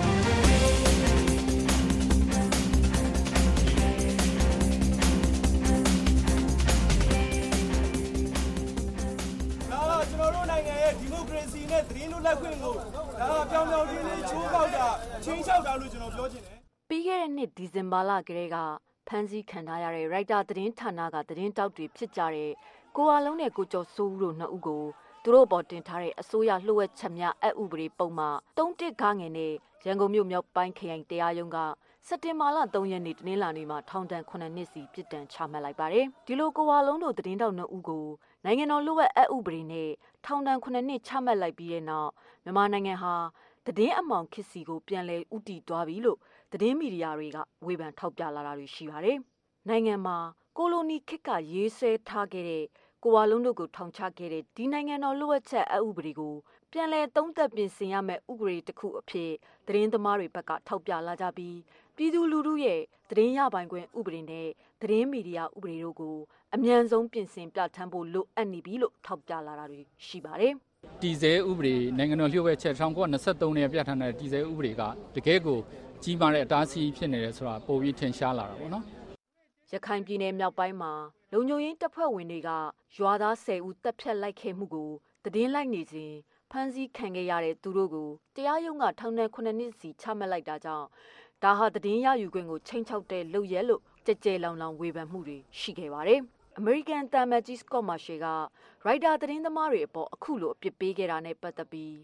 ကျွန်တော်တို့နိုင်ငံရဲ့ဒီမိုကရေစီနဲ့သတင်းလွတ်လပ်ခွင့်ကိုဒါပြောင်ပြောင်တင်းတင်းချိုးဖောက်တာချင်းချောက်တာလို့ကျွန်တော်ပြောချင်တယ်။ပြီးခဲ့တဲ့နှစ်ဒီဇင်ဘာလကတည်းကဖမ်းဆီးခံထားရတဲ့ရိုက်တာသတင်းဌာနကသတင်းတောက်တွေဖြစ်ကြတဲ့ကိုအားလုံးနဲ့ကိုကျော်စိုးဦးတို့နှစ်ဦးကိုသူတို့ပေါ်တင်ထားတဲ့အစိုးရလှုပ်ဝက်ချက်များအဥပဒေပုံမှ31ခငယ်နဲ့ရန်ကုန်မြို့မြောက်ပိုင်းခရိုင်တရားရုံးကစက်တင်ဘာလ3ရက်နေ့တနင်္လာနေ့မှာထောင်ဒဏ်9နှစ်စီပြစ်ဒဏ်ချမှတ်လိုက်ပါတယ်။ဒီလိုကိုဝါလုံးတို့သတင်းတောက်2ဦးကိုနိုင်ငံတော်လှုပ်ဝက်အဥပဒေနဲ့ထောင်ဒဏ်9နှစ်ချမှတ်လိုက်ပြီးတဲ့နောက်မြန်မာနိုင်ငံဟာသတင်းအမှောင်ခေတ်စီကိုပြန်လည်ဥတီသွားပြီလို့သတင်းမီဒီယာတွေကဝေဖန်ထောက်ပြလာတာတွေရှိပါတယ်။နိုင်ငံမှာကိုလိုနီခေတ်ကရေးဆွဲထားခဲ့တဲ့ကိုဝါလုံးတို့ကိုထောင်ချခဲ့တဲ့ဒီနိုင်ငံတော်လှုပ်ဝက်ချက်အဥပဒေကိုပြန်လည်သုံးသပ်ပြင်ဆင်ရမယ့်ဥပဒေတစ်ခုအဖြစ်သတင်းသမားတွေဘက်ကထောက်ပြလာကြပြီးပြည်သူလူထုရဲ့သတင်းရပိုင်ခွင့်ဥပဒေနဲ့သတင်းမီဒီယာဥပဒေတို့ကိုအမြန်ဆုံးပြင်ဆင်ပြဋ္ဌာန်းဖို့လိုအပ်နေပြီလို့ထောက်ပြလာတာတွေရှိပါတယ်။တည်ဆဲဥပဒေနိုင်ငံတော်လျှို့ဝှက်ချက်1923နဲ့ပြဋ္ဌာန်းတဲ့တည်ဆဲဥပဒေကတကယ်ကိုကြီးမားတဲ့အတားအဆီးဖြစ်နေတယ်ဆိုတာပိုပြီးထင်ရှားလာတာပေါ့နော်။ရခိုင်ပြည်နယ်မြောက်ပိုင်းမှာလုံခြုံရေးတပ်ဖွဲ့ဝင်တွေကရွာသား10ဦးတပ်ဖြတ်လိုက်ခဲ့မှုကိုသတင်းလိုက်နေစဉ်ဖမ်းဆီးခံခဲ့ရတဲ့သူတို့ကိုတရားရုံးကထောင်ဒဏ်9နှစ်စီချမှတ်လိုက်တာကြောင့်ဒါဟာသတင်းရယူခွင့်ကိုချိန်ချောက်တဲ့လုပ်ရက်လို့ကြကြဲလောင်လောင်ဝေဖန်မှုတွေရှိခဲ့ပါတယ်။ American တမ်မတ်ကြီး Scott Marshall ကရိုက်တာသတင်းသမားတွေအပေါ်အခုလိုအပြစ်ပေးခဲ့တာနဲ့ပတ်သက်ပြီး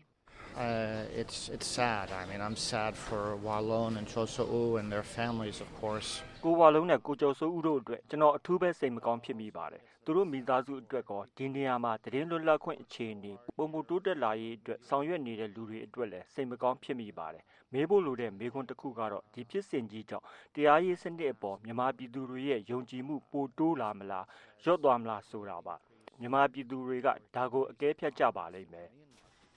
It's sad. I mean, I'm sad for Walon and Chosou and their families, of course. ကိုဝါလုံးနဲ့ကိုကျော်စိုးဦးတို့အတွက်ကျွန်တော်အထူးပဲစိတ်မကောင်းဖြစ်မိပါတယ်။သူတို့မိသားစုအတွက်ကောဒီနေရာမှာသတင်းလွတ်လပ်ခွင့်အခြေအနေပုံမှုတိုးတက်လာရေးအတွက်ဆောင်ရွက်နေတဲ့လူတွေအတွက်လည်းစိတ်မကောင်းဖြစ်မိပါတယ်။မေးဖို့လိုတဲ့မေးခွန်းတစ်ခုကတော့ဒီဖြစ်စဉ်ကြီးကြောင့်တရားရေးစနစ်အပေါ်မြန်မာပြည်သူတွေရဲ့ယုံကြည်မှုပိုတိုးလာမလားလျော့သွားမလားဆိုတာပါ။မြန်မာပြည်သူတွေကဒါကိုအကဲဖြတ်ကြပါလိမ့်မယ်။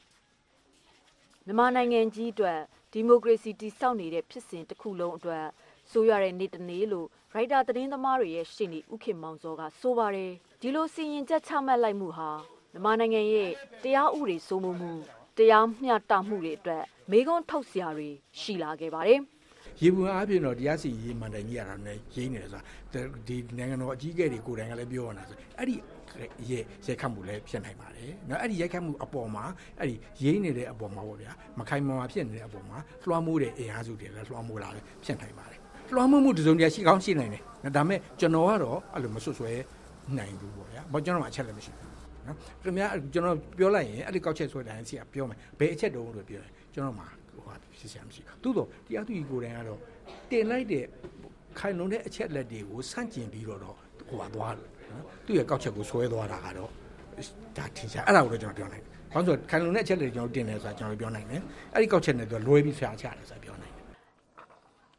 မြန်မာနိုင်ငံကြီးအတွက်ဒီမိုကရေစီတည်ဆောက်နေတဲ့ဖြစ်စဉ်တစ်ခုလုံးအတွက်ဆိုရတဲ့နေ့တစ်နေ့လို့ရိုက်တာသတင်းသမားတွေရဲ့ရှေ့နေဦးခင်မောင်စောကဆိုပါတယ်ဒီလိုစီရင်ချက်ချမှတ်လိုက်မှုဟာမြန်မာနိုင်ငံရဲ့တရားဥပဒေစိုးမိုးမှုတရားမျှတမှုတွေအတွက်မေးခွန်းထုတ်စရာတွေရှိလာခဲ့ပါတယ်ရေပုံအားဖြင့်တော့တရားစီရင်မှန်တယ်ကြီးရတာနဲ့ရင်းနေတယ်ဆိုတာဒီနိုင်ငံတော်အကြီးအကဲတွေကိုယ်တိုင်ကလည်းပြောနေတာဆိုအဲ့ဒီရိုက်ခတ်မှုလည်းဖြစ်နိုင်ပါတယ်နော်အဲ့ဒီရိုက်ခတ်မှုအပေါ်မှာအဲ့ဒီရင်းနေတဲ့အပေါ်မှာပေါ့ဗျာမခိုင်မာဖြစ်နေတဲ့အပေါ်မှာလွှမ်းမိုးတဲ့အင်အားစုတွေလည်းလွှမ်းမိုးလာလည်းဖြစ်နိုင်ပါတယ်လွှမ်းမိုးမှုတစုံတရာရှိကောင်းရှိနိုင်တယ်ဒါပေမဲ့ကျွန်တော်ကတော့အဲ့လိုမဆွဆွဲနိုင်ဘူးပေါ့ဗျာဘာကျွန်တော်မှအချက်လည်းမရှိဘူးနော်ခင်ဗျာကျွန်တော်ပြောလိုက်ရင်အဲ့ဒီကောက်ချက်ဆွဲတိုင်းစီကပြောမယ်ဘယ်အချက်တုံးလို့ပြောတယ်ကျွန်တော်မှဖြစ်စရာမရှိဘူးသို့တော့တရားသူကြီးကိုယ်တိုင်ကတော့တင်လိုက်တဲ့ခိုင်လုံတဲ့အချက်လက်တွေကိုစန့်ကျင်ပြီးတော့ဟိုပါသွားတယ်နော်သူ့ရဲ့ကောက်ချက်ကိုဆွဲသွားတာကတော့ဒါထင်ရှားအဲ့ဒါကိုတော့ကျွန်တော်ပြောနိုင်တယ်ဘာလို့ဆိုခိုင်လုံတဲ့အချက်လက်တွေကျွန်တော်တင်တယ်ဆိုတာကျွန်တော်ပြောနိုင်တယ်အဲ့ဒီကောက်ချက်နဲ့သူလွဲပြီးဆရာချတယ်ဆိုတာပြောနိုင်တယ်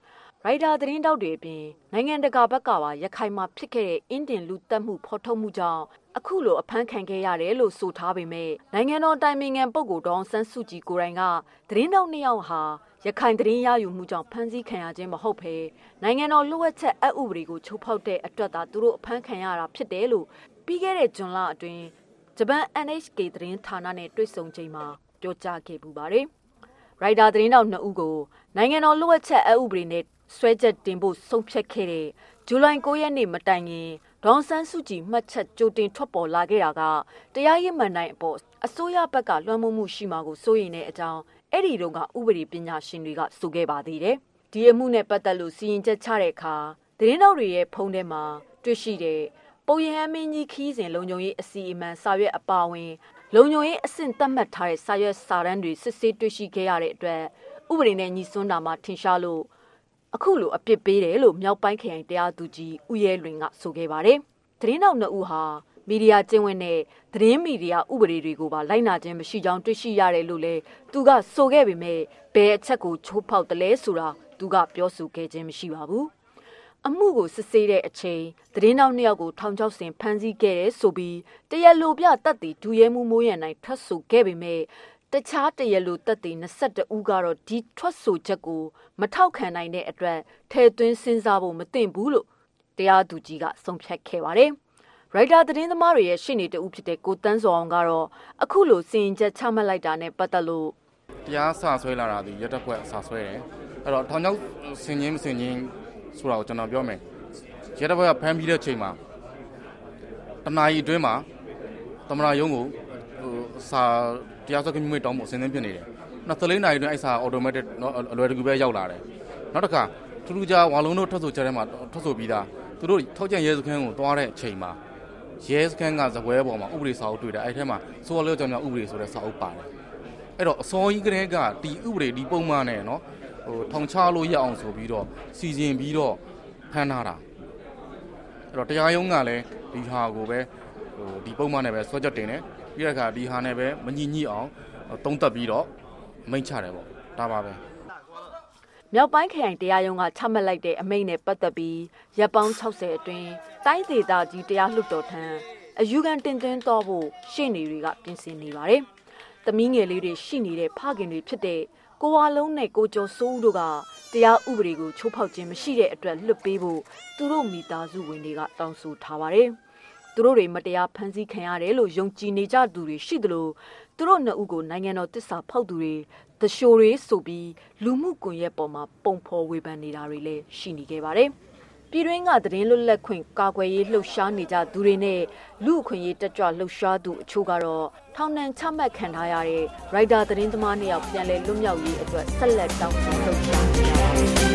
ရိုက်တာသတင်းတောက်တွေအပြင်နိုင်ငံတကာဘက်ကပါရခိုင်မှာဖြစ်ခဲ့တဲ့အင်းတင်လူတက်မှုဖော်ထုတ်မှုကြောင့်အခုလိုအဖမ်းခံခဲ့ရတယ်လို့ဆိုထားပေမဲ့နိုင်ငံတော်တိုင်ပင်ခံပုဂ္ဂိုလ်ဒေါအောင်ဆန်းစုကြည်ကိုယ်တိုင်ကသတင်းတောက်2ယောက်ဟာရခိုင်သတင်းရယူမှုကြောင့်ဖမ်းဆီးခံရခြင်းမဟုတ်ဘဲနိုင်ငံတော်လျှို့ဝှက်ချက်အက်ဥပဒေကိုချိုးဖောက်တဲ့အတွက်သာသူတို့အဖမ်းခံရတာဖြစ်တယ်လို့ပြီးခဲ့တဲ့ဇွန်လအတွင်းဂျပန် NHK သတင်းဌာနနဲ့တွေ့ဆုံချိန်မှာပြောကြားခဲ့ပူပါတယ်။ရိုက်တာသတင်းတောက်2ဦးကိုနိုင်ငံတော်လျှို့ဝှက်ချက်အက်ဥပဒေနဲ့ဆွဲချက်တင်ဖို့ဆုံးဖြတ်ခဲ့တဲ့ဇူလိုင်9ရက်နေ့မတိုင်ခင်ဒေါန်ဆန်းစုကြည်မှတ်ချက်ကြိုတင်ထွက်ပေါ်လာခဲ့တာကတရားရေးမှန်တိုင်းအပေါ်အစိုးရဘက်ကလွှမ်းမိုးမှုရှိမှာကိုစိုးရိမ်တဲ့အကြောင်းအဲ့ဒီတော့ကဥပဒေပညာရှင်တွေကဆိုခဲ့ပါသေးတယ်။ဒီအမှုနဲ့ပတ်သက်လို့စီရင်ချက်ချတဲ့အခါသတင်းတောက်တွေရဲ့ဖုန်းထဲမှာတွေ့ရှိတဲ့ပုံရဟန်းမင်းကြီးခီးစဉ်လုံခြုံရေးအစီအမံစာရွက်အပါအဝင်လုံခြုံရေးအဆင့်သတ်မှတ်ထားတဲ့စာရွက်စာတမ်းတွေစစ်ဆေးတွေ့ရှိခဲ့ရတဲ့အတွက်ဥပဒေနဲ့ညီစွန်းတာမှာထင်ရှားလို့အခုလိုအပြစ်ပေးတယ်လို့မြောက်ပိုင်းခရိုင်တရားသူကြီးဦးရဲလွင်ကဆိုခဲ့ပါတယ်။သတင်းတောက်2ဦးဟာမီဒီယာကျင့်ဝတ်နဲ့သတင်းမီဒီယာဥပဒေတွေကိုပါလိုက်နာခြင်းမရှိကြောင်းတွေ့ရှိရတယ်လို့လည်းသူကဆိုခဲ့ပေမဲ့ဘယ်အချက်ကိုချိုးဖောက်တယ်လဲဆိုတာသူကပြောဆိုခဲ့ခြင်းမရှိပါဘူး။အမှုကိုစစ်ဆေးတဲ့အချိန်သတင်းတောက်2ယောက်ကိုထောင်ချောက်ဆင်ဖမ်းဆီးခဲ့တယ်ဆိုပြီးတရားလိုပြတပ်တီဒူရဲမှုမိုးရန်နိုင်ထွက်ဆိုခဲ့ပေမဲ့တခြားတရားလိုတပ်တီ22ဦးကတော့ဒီထွက်ဆိုချက်ကိုမထောက်ခံနိုင်တဲ့အတွက်ထဲသွင်းစဉ်းစားဖို့မသင့်ဘူးလို့တရားသူကြီးကဆုံးဖြတ်ခဲ့ပါတယ်။ရိုက်တာသတင်းသမားတွေရဲ့ရှေ့နေတဦးဖြစ်တဲ့ကိုတန်းစောအောင်ကတော့အခုလိုစီရင်ချက်ချမှတ်လိုက်တာနဲ့ပတ်သက်လို့တရားစာဆွဲလာတာဒီရတက်ဖွဲ့စာဆွဲတယ်အဲ့တော့ထောင်ချောက်ဆင်ချင်းမဆင်ချင်းဆိုတာကိုကျွန်တော်ပြောမယ်ရတက်ဖွဲ့ကဖမ်းပြီးတဲ့ချိန်မှာတနာရီအတွင်းမှာသမရာရုံးကိုစာတရားစွဲခွင့်ပြုမိတောင်းဖို့အစဉ်သင်းဖြစ်နေတယ်နောက်14နာရီအတွင်းအဲ့စာ automatic အလွယ်တကူပဲရောက်လာတယ်နောက်တစ်ခါထူးထူးခြားဝါလုံးတို့ထွက်ဆိုချက်ထဲမှာထွက်ဆိုပြီးသားသူတို့ထောက်ကျန်ရဲစခန်းကိုသွားတဲ့အချိန်မှာရဲစခန်းကဇပွဲပေါ်မှာဥပဒေစာအုပ်တွေ့တယ်အဲ့ထဲမှာစိုးရလျော့ကြောင်များဥပဒေဆိုတဲ့စာအုပ်ပါတယ်အဲ့တော့အစောကြီးကတည်းကဒီဥပဒေဒီပုံမှန်နဲ့နော်ထောင်ချလို့ရအောင်ဆိုပြီးတော့စီစဉ်ပြီးတော့ဖမ်းထားတာအဲ့တော့တရားရုံးကလည်းဒီဟာကိုပဲဒီပုံမှန်နဲ့ပဲဆွဲချက်တင်တယ်ပြီးတဲ့အခါဒီဟာနဲ့ပဲမညှိညှိအောင်သုံးသပ်ပြီးတော့မိန့်ချတယ်ပေါ့ဒါပါပဲမြောက်ပိုင်းခရိုင်တရားရုံးကချမှတ်လိုက်တဲ့အမိန့်နဲ့ပတ်သက်ပြီးရပ်ပေါင်း60အတွင်းတိုင်းဒေသကြီးတရားလွှတ်တော်ထံအယူခံတင်သွင်းတော့ဖို့ရှေ့နေတွေကပြင်ဆင်နေပါတယ်။သမီးငယ်လေးတွေရှိနေတဲ့ဖခင်တွေဖြစ်တဲ့ကိုဝါလုံးနဲ့ကိုကျော်စိုးဦးတို့ကတရားဥပဒေကိုချိုးဖောက်ခြင်းမရှိတဲ့အတွက်လွှတ်ပေးဖို့သူတို့မိသားစုဝင်တွေကတောင်းဆိုထားပါတယ်။သူတို့တွေမတရားဖမ်းဆီးခံရတယ်လို့ယုံကြည်နေကြသူတွေရှိသလိုသူတို့2ဦးကိုနိုင်ငံတော်တစ္ဆာဖောက်သူတွေတရှိုတွေဆိုပြီးလူမှုကွန်ရက်ပေါ်မှာပုံဖော်ဝေဖန်နေတာတွေလည်းရှိနေခဲ့ပါတယ်။ပြည်တွင်းကသတင်းလွတ်လပ်ခွင့်ကာကွယ်ရေးလှုပ်ရှားနေကြသူတွေနဲ့လူအခွင့်အရေးတက်ကြွလှုပ်ရှားသူအချို့ကတော့ထောင်ဒဏ်ချမှတ်ခံထားရတဲ့ရိုက်တာသတင်းသမား2ယောက်ပြန်လည်လွတ်မြောက်ရေးအတွက်ဆက်လက်တောင်းဆိုလှုပ်ရှားနေကြပါတယ်။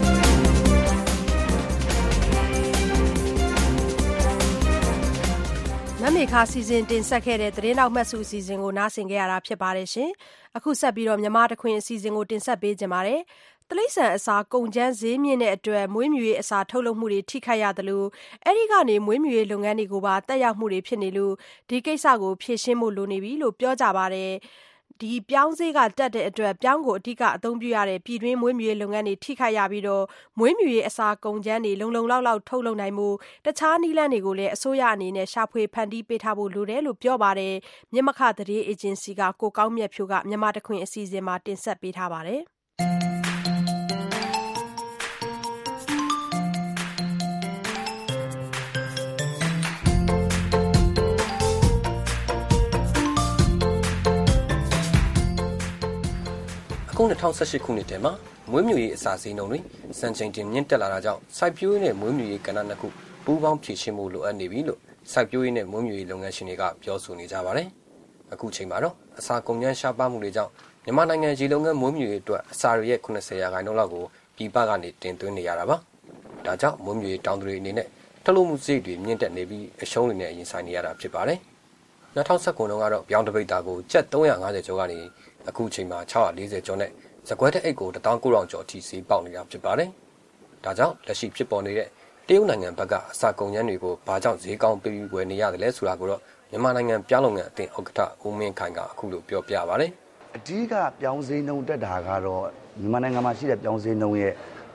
မမေခါစီစဉ်တင်ဆက်ခဲ့တဲ့သတင်းနောက်မှတ်စုအစီအစဉ်ကိုနားဆင်ကြရတာဖြစ်ပါတယ်ရှင်။အခုဆက်ပြီးတော့မြန်မာတခွင်အစီအစဉ်ကိုတင်ဆက်ပေးကြပါမယ်။တိရစ္ဆာန်အစာကုန်ကျန်းဈေးမြင့်တဲ့အတွက်မွေးမြူရေးအစာထုတ်လုပ်မှုတွေထိခိုက်ရတယ်လို့အဲဒီကနေမွေးမြူရေးလုပ်ငန်းတွေကိုပါတက်ရောက်မှုတွေဖြစ်နေလို့ဒီကိစ္စကိုဖြေရှင်းဖို့လိုနေပြီလို့ပြောကြပါတယ်။ဒီပြောင်းဈေးကတက်တဲ့အတွက်ပြောင်းကိုအဓိကအသုံးပြုရတဲ့ပြည်တွင်းမွေးမြူရေးလုပ်ငန်းတွေထိခိုက်ရပြီးတော့မွေးမြူရေးအစာကုန်ကျန်းတွေလုံလုံလောက်လောက်ထုတ်လုပ်နိုင်မှုတခြားနည်းလမ်းတွေကိုလည်းအစိုးရအနေနဲ့ရှာဖွေဖန်တီးပေးထားဖို့လိုတယ်လို့ပြောပါတယ်။မြမခသတင်းအေဂျင်စီကကိုကောင်းမြတ်ဖြိုးကမြန်မာတခွင်အစီအစဉ်မှာတင်ဆက်ပေးထားပါတယ်။အခု2018ခုနှစ်ထဲမှာမွေးမြူရေးအစာဈေးနှုန်းတွေစံချိန်တင်မြင့်တက်လာတာကြောင့်စိုက်ပျိုးရေးနဲ့မွေးမြူရေးကဏ္ဍနှစ်ခုပူးပေါင်းဖြည့်ရှင်းမှုလိုအပ်နေပြီလို့စိုက်ပျိုးရေးနဲ့မွေးမြူရေးလုပ်ငန်းရှင်တွေကပြောဆိုနေကြပါတယ်။အခုချိန်မှာတော့အစာကုန်ကျန်းရှားပါမှုတွေကြောင့်မြန်မာနိုင်ငံရေလုပ်ငန်းမွေးမြူရေးအတွက်အစာတွေရဲ့90%လောက်ကိုပြည်ပကနေတင်သွင်းနေရတာပါ။ဒါကြောင့်မွေးမြူရေးတောင်သူတွေအနေနဲ့ထုတ်လုပ်မှုဈေးတွေမြင့်တက်နေပြီးအရှုံးတွေနဲ့ရင်ဆိုင်နေရတာဖြစ်ပါတယ်။2019ခုနှစ်ကတော့ပြောင်းတပိတ်တာကိုကျပ်350ကျော်ကနေအခုချိန်မှာ640ကျော်နဲ့စကွဲတဲ့အိတ်ကို19000ကျော်အထိဈေးပေါက်နေတာဖြစ်ပါတယ်။ဒါကြောင့်လက်ရှိဖြစ်ပေါ်နေတဲ့တရုတ်နိုင်ငံဘက်ကအစာကုန်ကျန်းတွေကိုဘာကြောင့်ဈေးကောင်းပေးပြီးဝယ်နေရတယ်လဲဆိုတာကိုတော့မြန်မာနိုင်ငံပြောင်းလုပ်ငန်းအသင်းဥက္ကဋ္ဌဦးမင်းခိုင်ကအခုလိုပြောပြပါတယ်။အဓိကပြောင်းဈေးနှုန်းတက်တာကတော့မြန်မာနိုင်ငံမှာရှိတဲ့ပြောင်းဈေးနှုန်းရဲ့ဒီ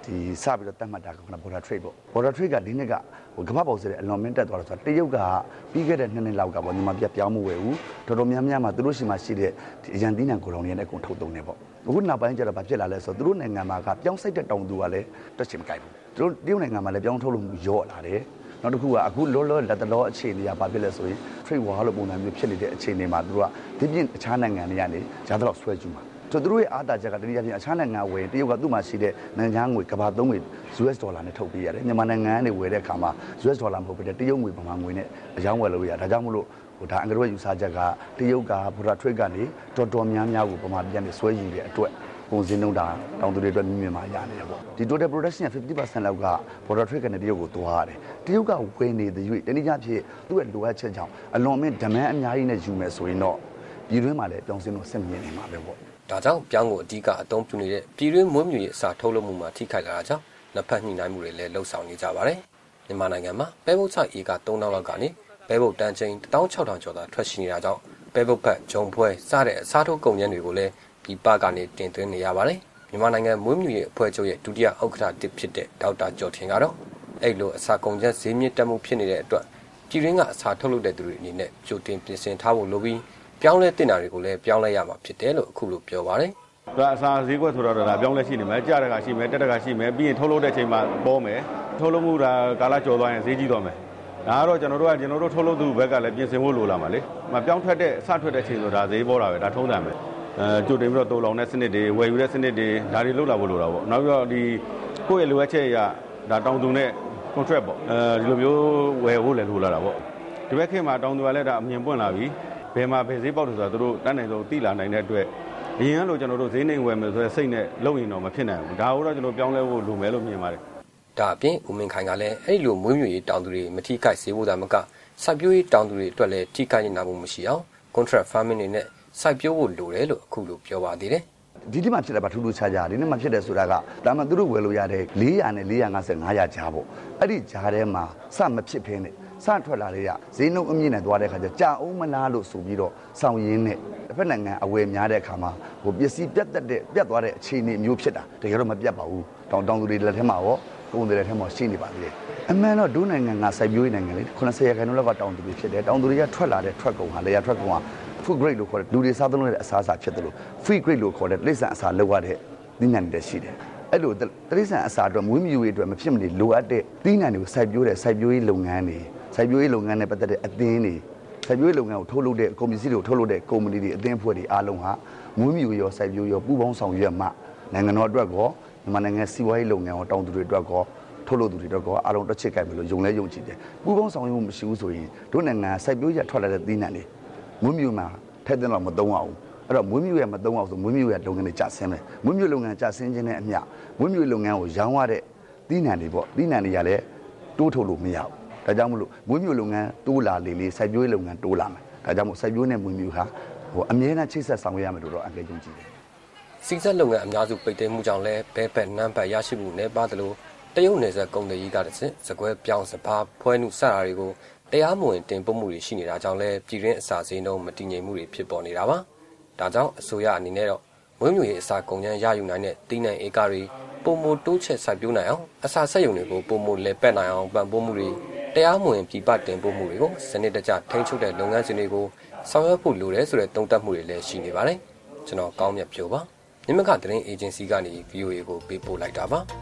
ဒီစပြီးတော့တတ်မှတ်တာက border trade ပေါ့ border trade ကဒီနှစ်ကကမ္ဘာပေါ်စတဲ့အလွန်မင်းတက်သွားတော့ဆိုတာတရုတ်ကပြီးခဲ့တဲ့2နှစ်လောက်ကပေါ့မြန်မာပြည်ပြောင်းမှုဝယ်ဦးတော်တော်များများမှာသူတို့ရှိမှရှိတဲ့ဒီအရန်သီးနှံကိုတောင်တွေနဲ့အကုန်ထုတ်သုံးနေပေါ့အခုနောက်ပိုင်းကျတော့ဘာဖြစ်လာလဲဆိုတော့သူတို့နိုင်ငံမှာကပြောင်းစိတ်တဲ့တောင်သူကလည်းတွက်ချင်မကြိုက်ဘူးသူတို့တရုတ်နိုင်ငံမှာလည်းပြောင်းထုတ်လို့ရော့လာတယ်နောက်တစ်ခုကအခုလောလက်တလောအခြေအနေကဘာဖြစ်လဲဆိုရင် trade war လို့ပုံစံမျိုးဖြစ်နေတဲ့အခြေအနေမှာသူတို့ကဒီပြင်အခြားနိုင်ငံတွေကနေဂျားတော့ဆွဲကြည့်မှာသူတို့ရဲ့အားတာချက်ကတတိယပြင်အခြားနိုင်ငံဝယ်တရုတ်ကသူ့မှာရှိတဲ့နိုင်ငံငွေကဘာသုံးငွေ US ဒေါ်လာနဲ့ထုတ်ပေးရတယ်မြန်မာနိုင်ငံကနေဝယ်တဲ့အခါမှာ US ဒေါ်လာမဟုတ်ဘဲတရုတ်ငွေဗမာငွေနဲ့အကြောင်းဝယ်လို့ရဒါကြောင့်မို့လို့ဒါအင်္ဂလိပ်ယူဆချက်ကတရုတ်က border trade ကနေတော်များများကိုဗမာပြည်ကနေဆွဲယူတဲ့အတွက်ပုံစံနှုန်းတာတောင်သူတွေအတွက်မြင်မှာရနေတယ်ပေါ့ဒီ total production က 50% လောက်က border trade ကနေတရုတ်ကိုသွားရတယ်တရုတ်ကဝယ်နေတဲ့ရွေးတနည်းအားဖြင့်သူ့ရဲ့လိုအပ်ချက်ကြောင့်အလွန်အမင်း demand အများကြီးနဲ့ယူမယ်ဆိုရင်တော့ပြည်တွင်းမှာလည်းပြောင်းစင်းတော့ဆက်မြင်နေမှာပဲပေါ့ဒါကြောင့်ပြောင်းကိုအဓိကအသုံးပြုနေတဲ့ပြည်တွင်းမွေးမြူရေးအစာထုတ်လုပ်မှုမှာထိခိုက်လာတာကြောင့်နှစ်ဖက်ညှိနှိုင်းမှုတွေလည်းလှုပ်ဆောင်နေကြပါတယ်မြန်မာနိုင်ငံမှာပဲပုတ်ချဧက3000လောက်ကနေပဲပုတ်တန်းချင်း16000ကျော်သာထွက်ရှိနေတာကြောင့်ပဲပုတ်ဖက်ဂျုံဖွဲစတဲ့အစားထိုးကုန်ကျန်းတွေကိုလည်းဒီပကနေတင်သွင်းနေရပါတယ်မြန်မာနိုင်ငံမွေးမြူရေးအဖွဲ့ချုပ်ရဲ့ဒုတိယဥက္ကဋ္ဌတစ်ဖြစ်တဲ့ဒေါက်တာကျော်ထင်ကတော့အဲ့လိုအစာကုန်ကျန်းဈေးမြင့်တက်မှုဖြစ်နေတဲ့အတွက်ပြည်တွင်းကအစာထုတ်လုပ်တဲ့သူတွေအနေနဲ့ကြိုတင်ပြင်ဆင်ထားဖို့လိုပြီးပြောင်းလဲတင်တာတွေကိုလည်းပြောင်းလဲရမှာဖြစ်တယ်လို့အခုလိုပြောပါတယ်ဒါအစာဈေးကွက်ဆိုတော့ဒါပြောင်းလဲရှိနေမယ်ကြားရတာရှိမယ်တက်တက်ကရှိမယ်ပြီးရင်ထုတ်လုပ်တဲ့ချိန်မှာပေါ်မယ်ထုတ်လုပ်မှုဒါကာလကျော်သွားရင်ဈေးကြီးသွားမယ်ဒါကတော့ကျွန်တော်တို့ထုတ်လုပ်သူဘက်ကလည်းပြင်ဆင်ဖို့လိုလာမှာလေမပြောင်းထွက်တဲ့အစထွက်တဲ့ချိန်ဆိုဒါဈေးပေါ်တာပဲဒါထုံးတယ်မယ်ကြိုတင်ပြီးတော့တိုးလောင်တဲ့စနစ်တွေဝယ်ယူတဲ့စနစ်တွေဒါတွေလုပ်လာဖို့လိုတာပေါ့နောက်ပြီးတော့ဒီကိုယ့်ရဲ့လိုအပ်ချက်အရဒါတောင်သူနဲ့ contract ပေါ့ဒီလိုမျိုးဝယ်ဖို့လည်းလိုလာတာပေါ့ဒီဘက်ခေတ်မှာတောင်သူကလည်းဒါအမြင်ပွင့်လာပြီဘယ်မှာဘယ်ဈေးပေါက်တယ်ဆိုတာတို့တန်းနိုင်ဆုံးသိလာနိုင်တဲ့အတွက်အရင်ကလို့ကျွန်တော်တို့ဈေးနှိမ်ဝယ်မယ်ဆိုတဲ့စိတ်နဲ့လုပ်ရင်တော့မဖြစ်နိုင်ဘူးဒါကိုတော့ကျွန်တော်ပြောင်းလဲဖို့လိုမယ်လို့မြင်ပါတယ်ဒါအပြင်ဦးမင်းခိုင်ကလည်းအဲ့လိုမွေးမြူရေးတောင်သူတွေမထိခိုက်စေဖို့ဒါမကစိုက်ပျိုးရေးတောင်သူတွေအတွက်လည်းထိခိုက်နေတာမျိုးမရှိအောင် contract farming တွေနဲ့စိုက်ပျိုးဖို့လိုတယ်လို့အခုလိုပြောပါသေးတယ်ဒီနေ့မှဖြစ်တယ်ဗထူးထူးခြားခြားဒီနေ့မှဖြစ်တယ်ဆိုတာကဒါမှသူတို့ဝယ်လို့ရတဲ့400နဲ့450ကြားပေါ့အဲ့ဒီကြားထဲမှာစမဖြစ်ဖင်းနဲ့စထွက်လာတဲ့ရဈေးနှုန်းအမြင့်နဲ့သွားတဲ့ခါကျကြာအောင်မလားလို့ဆိုပြီးတော့စောင့်ရင်းနဲ့တစ်ဖက်နိုင်ငံအဝယ်များတဲ့အခါမှာပစ္စည်းပြတ်သွားတဲ့အခြေအနေမျိုးဖြစ်တာတကယ်တော့မပြတ်ပါဘူးတောင်သူတွေလက်ထဲမှာရောကုန်တွေလက်ထဲမှာရှိနေပါသေးတယ်အမှန်တော့ဒုနိုင်ငံကစိုက်ပျိုးရေးနိုင်ငံလေ90%လောက်ကတောင်သူတွေဖြစ်တယ်တောင်သူတွေကထွက်လာတဲ့ထွက်ကုန်ဟာလေယာထွက်ကုန်ဟာfood grade လို့ခေါ်တဲ့လူတွေစားသုံးတဲ့အစားအစာဖြစ်တယ်လို့ free grade လို့ခေါ်တဲ့တိရစ္ဆာန်အစာလောက်ရတဲ့သီးနှံတွေရှိတယ်အဲ့လိုတိရစ္ဆာန်အစာအတွက်မွေးမြူရေးအတွက်မဖြစ်မနေလိုအပ်တဲ့သီးနှံတွေကိုစိုက်ပျိုးတဲ့စိုက်ပျိုးရေးလုပ်ငန်းတွေစိုက်ပျိုးရေးလုပ်ငန်းနဲ့ပတ်သက်တဲ့အသင်းတွေစိုက်ပျိုးရေးလုပ်ငန်းကိုထုတ်လုပ်တဲ့ကုန်ပစ္စည်းတွေကိုထုတ်လုပ်တဲ့ကုမ္ပဏီတွေအသင်းအဖွဲ့တွေအားလုံးဟာမွေးမြူရောစိုက်ပျိုးရောပူးပေါင်းဆောင်ရွက်မှနိုင်ငံတော်အတွက်ကောမြန်မာနိုင်ငံစီးပွားရေးလုပ်ငန်းရောတောင်သူတွေအတွက်ကောထုတ်လို့သူတွေတော့အားလုံးတစ်ချစ်ကြိုက်မယ်လို့ယုံလဲယုံကြည်တယ်ပူပေါင်းဆောင်ရွက်မှုမရှိဘူးဆိုရင်တို့နိုင်ငံစိုက်ပျိုးရထွက်လာတဲ့သီးနှံတွေမွေးမြူမှာထက်တဲ့တော့မသုံးအောင်အဲ့တော့မွေးမြူရမသုံးအောင်ဆိုမွေးမြူရလုပ်ငန်းတွေကျဆင်းမယ်မွေးမြူလုပ်ငန်းကျဆင်းခြင်းနဲ့အမျှမွေးမြူလုပ်ငန်းကိုရောင်းရတဲ့သီးနှံတွေပေါ့သီးနှံတွေကလည်းတိုးထုတ်လို့မရဘူးဒါကြောင့်မလို့မွေးမြူလုပ်ငန်းတိုးလာလေစိုက်ပျိုးရေးလုပ်ငန်းတိုးလာမယ်ဒါကြောင့်မို့စိုက်ပျိုးနဲ့မွေးမြူဟာအမြဲတမ်းချိတ်ဆက်ဆောင်ရွက်ရမယ်လို့တော့အကြံပြုကြည့်တယ်စီးစက်လုပ်ငန်းအများစုပိတ်သိမ်းမှုကြောင့်လည်းဘဲဘက်နန်းဘက်ရရှိမှုနဲ့ပါသလိုတရုတ်နယ်စပ်ကုန်သွယ်ရေးကတည်းကစကွဲပြောင်းစပါးဖွဲနှုစတာတွေကိုတရားမဝင်တင်ပို့မှုတွေရှိနေတာကြောင့်လည်းပြည်တွင်းအစာဈေးနှုန်းမတည်ငြိမ်မှုတွေဖြစ်ပေါ်နေတာပါ။ဒါကြောင့်အစိုးရအနေနဲ့တော့မွေးမြူရေးအစာကုန်ကျန်းရယူနိုင်တဲ့တီးနှံဧကတွေပုံမတိုးချက်စိုက်ပျိုးနိုင်အောင်အစာဆက်ယုံတွေကိုပုံမလဲပတ်နိုင်အောင်ပံ့ပိုးမှုတွေတရားမဝင်ပြည်ပတင်ပို့မှုတွေကိုစနစ်တကျထိန်းချုပ်တဲ့လုပ်ငန်းစဉ်တွေကိုဆောင်ရွက်ဖို့လိုတယ်ဆိုတဲ့သုံးသပ်မှုတွေလည်းရှိနေပါတယ်။ကျွန်တော်ကောင်းမြတ်ဖြိုးပါ။မြမကသတင်းအေဂျင်စီကနေ VOA ကိုပေးပို့လိုက်တာပါ။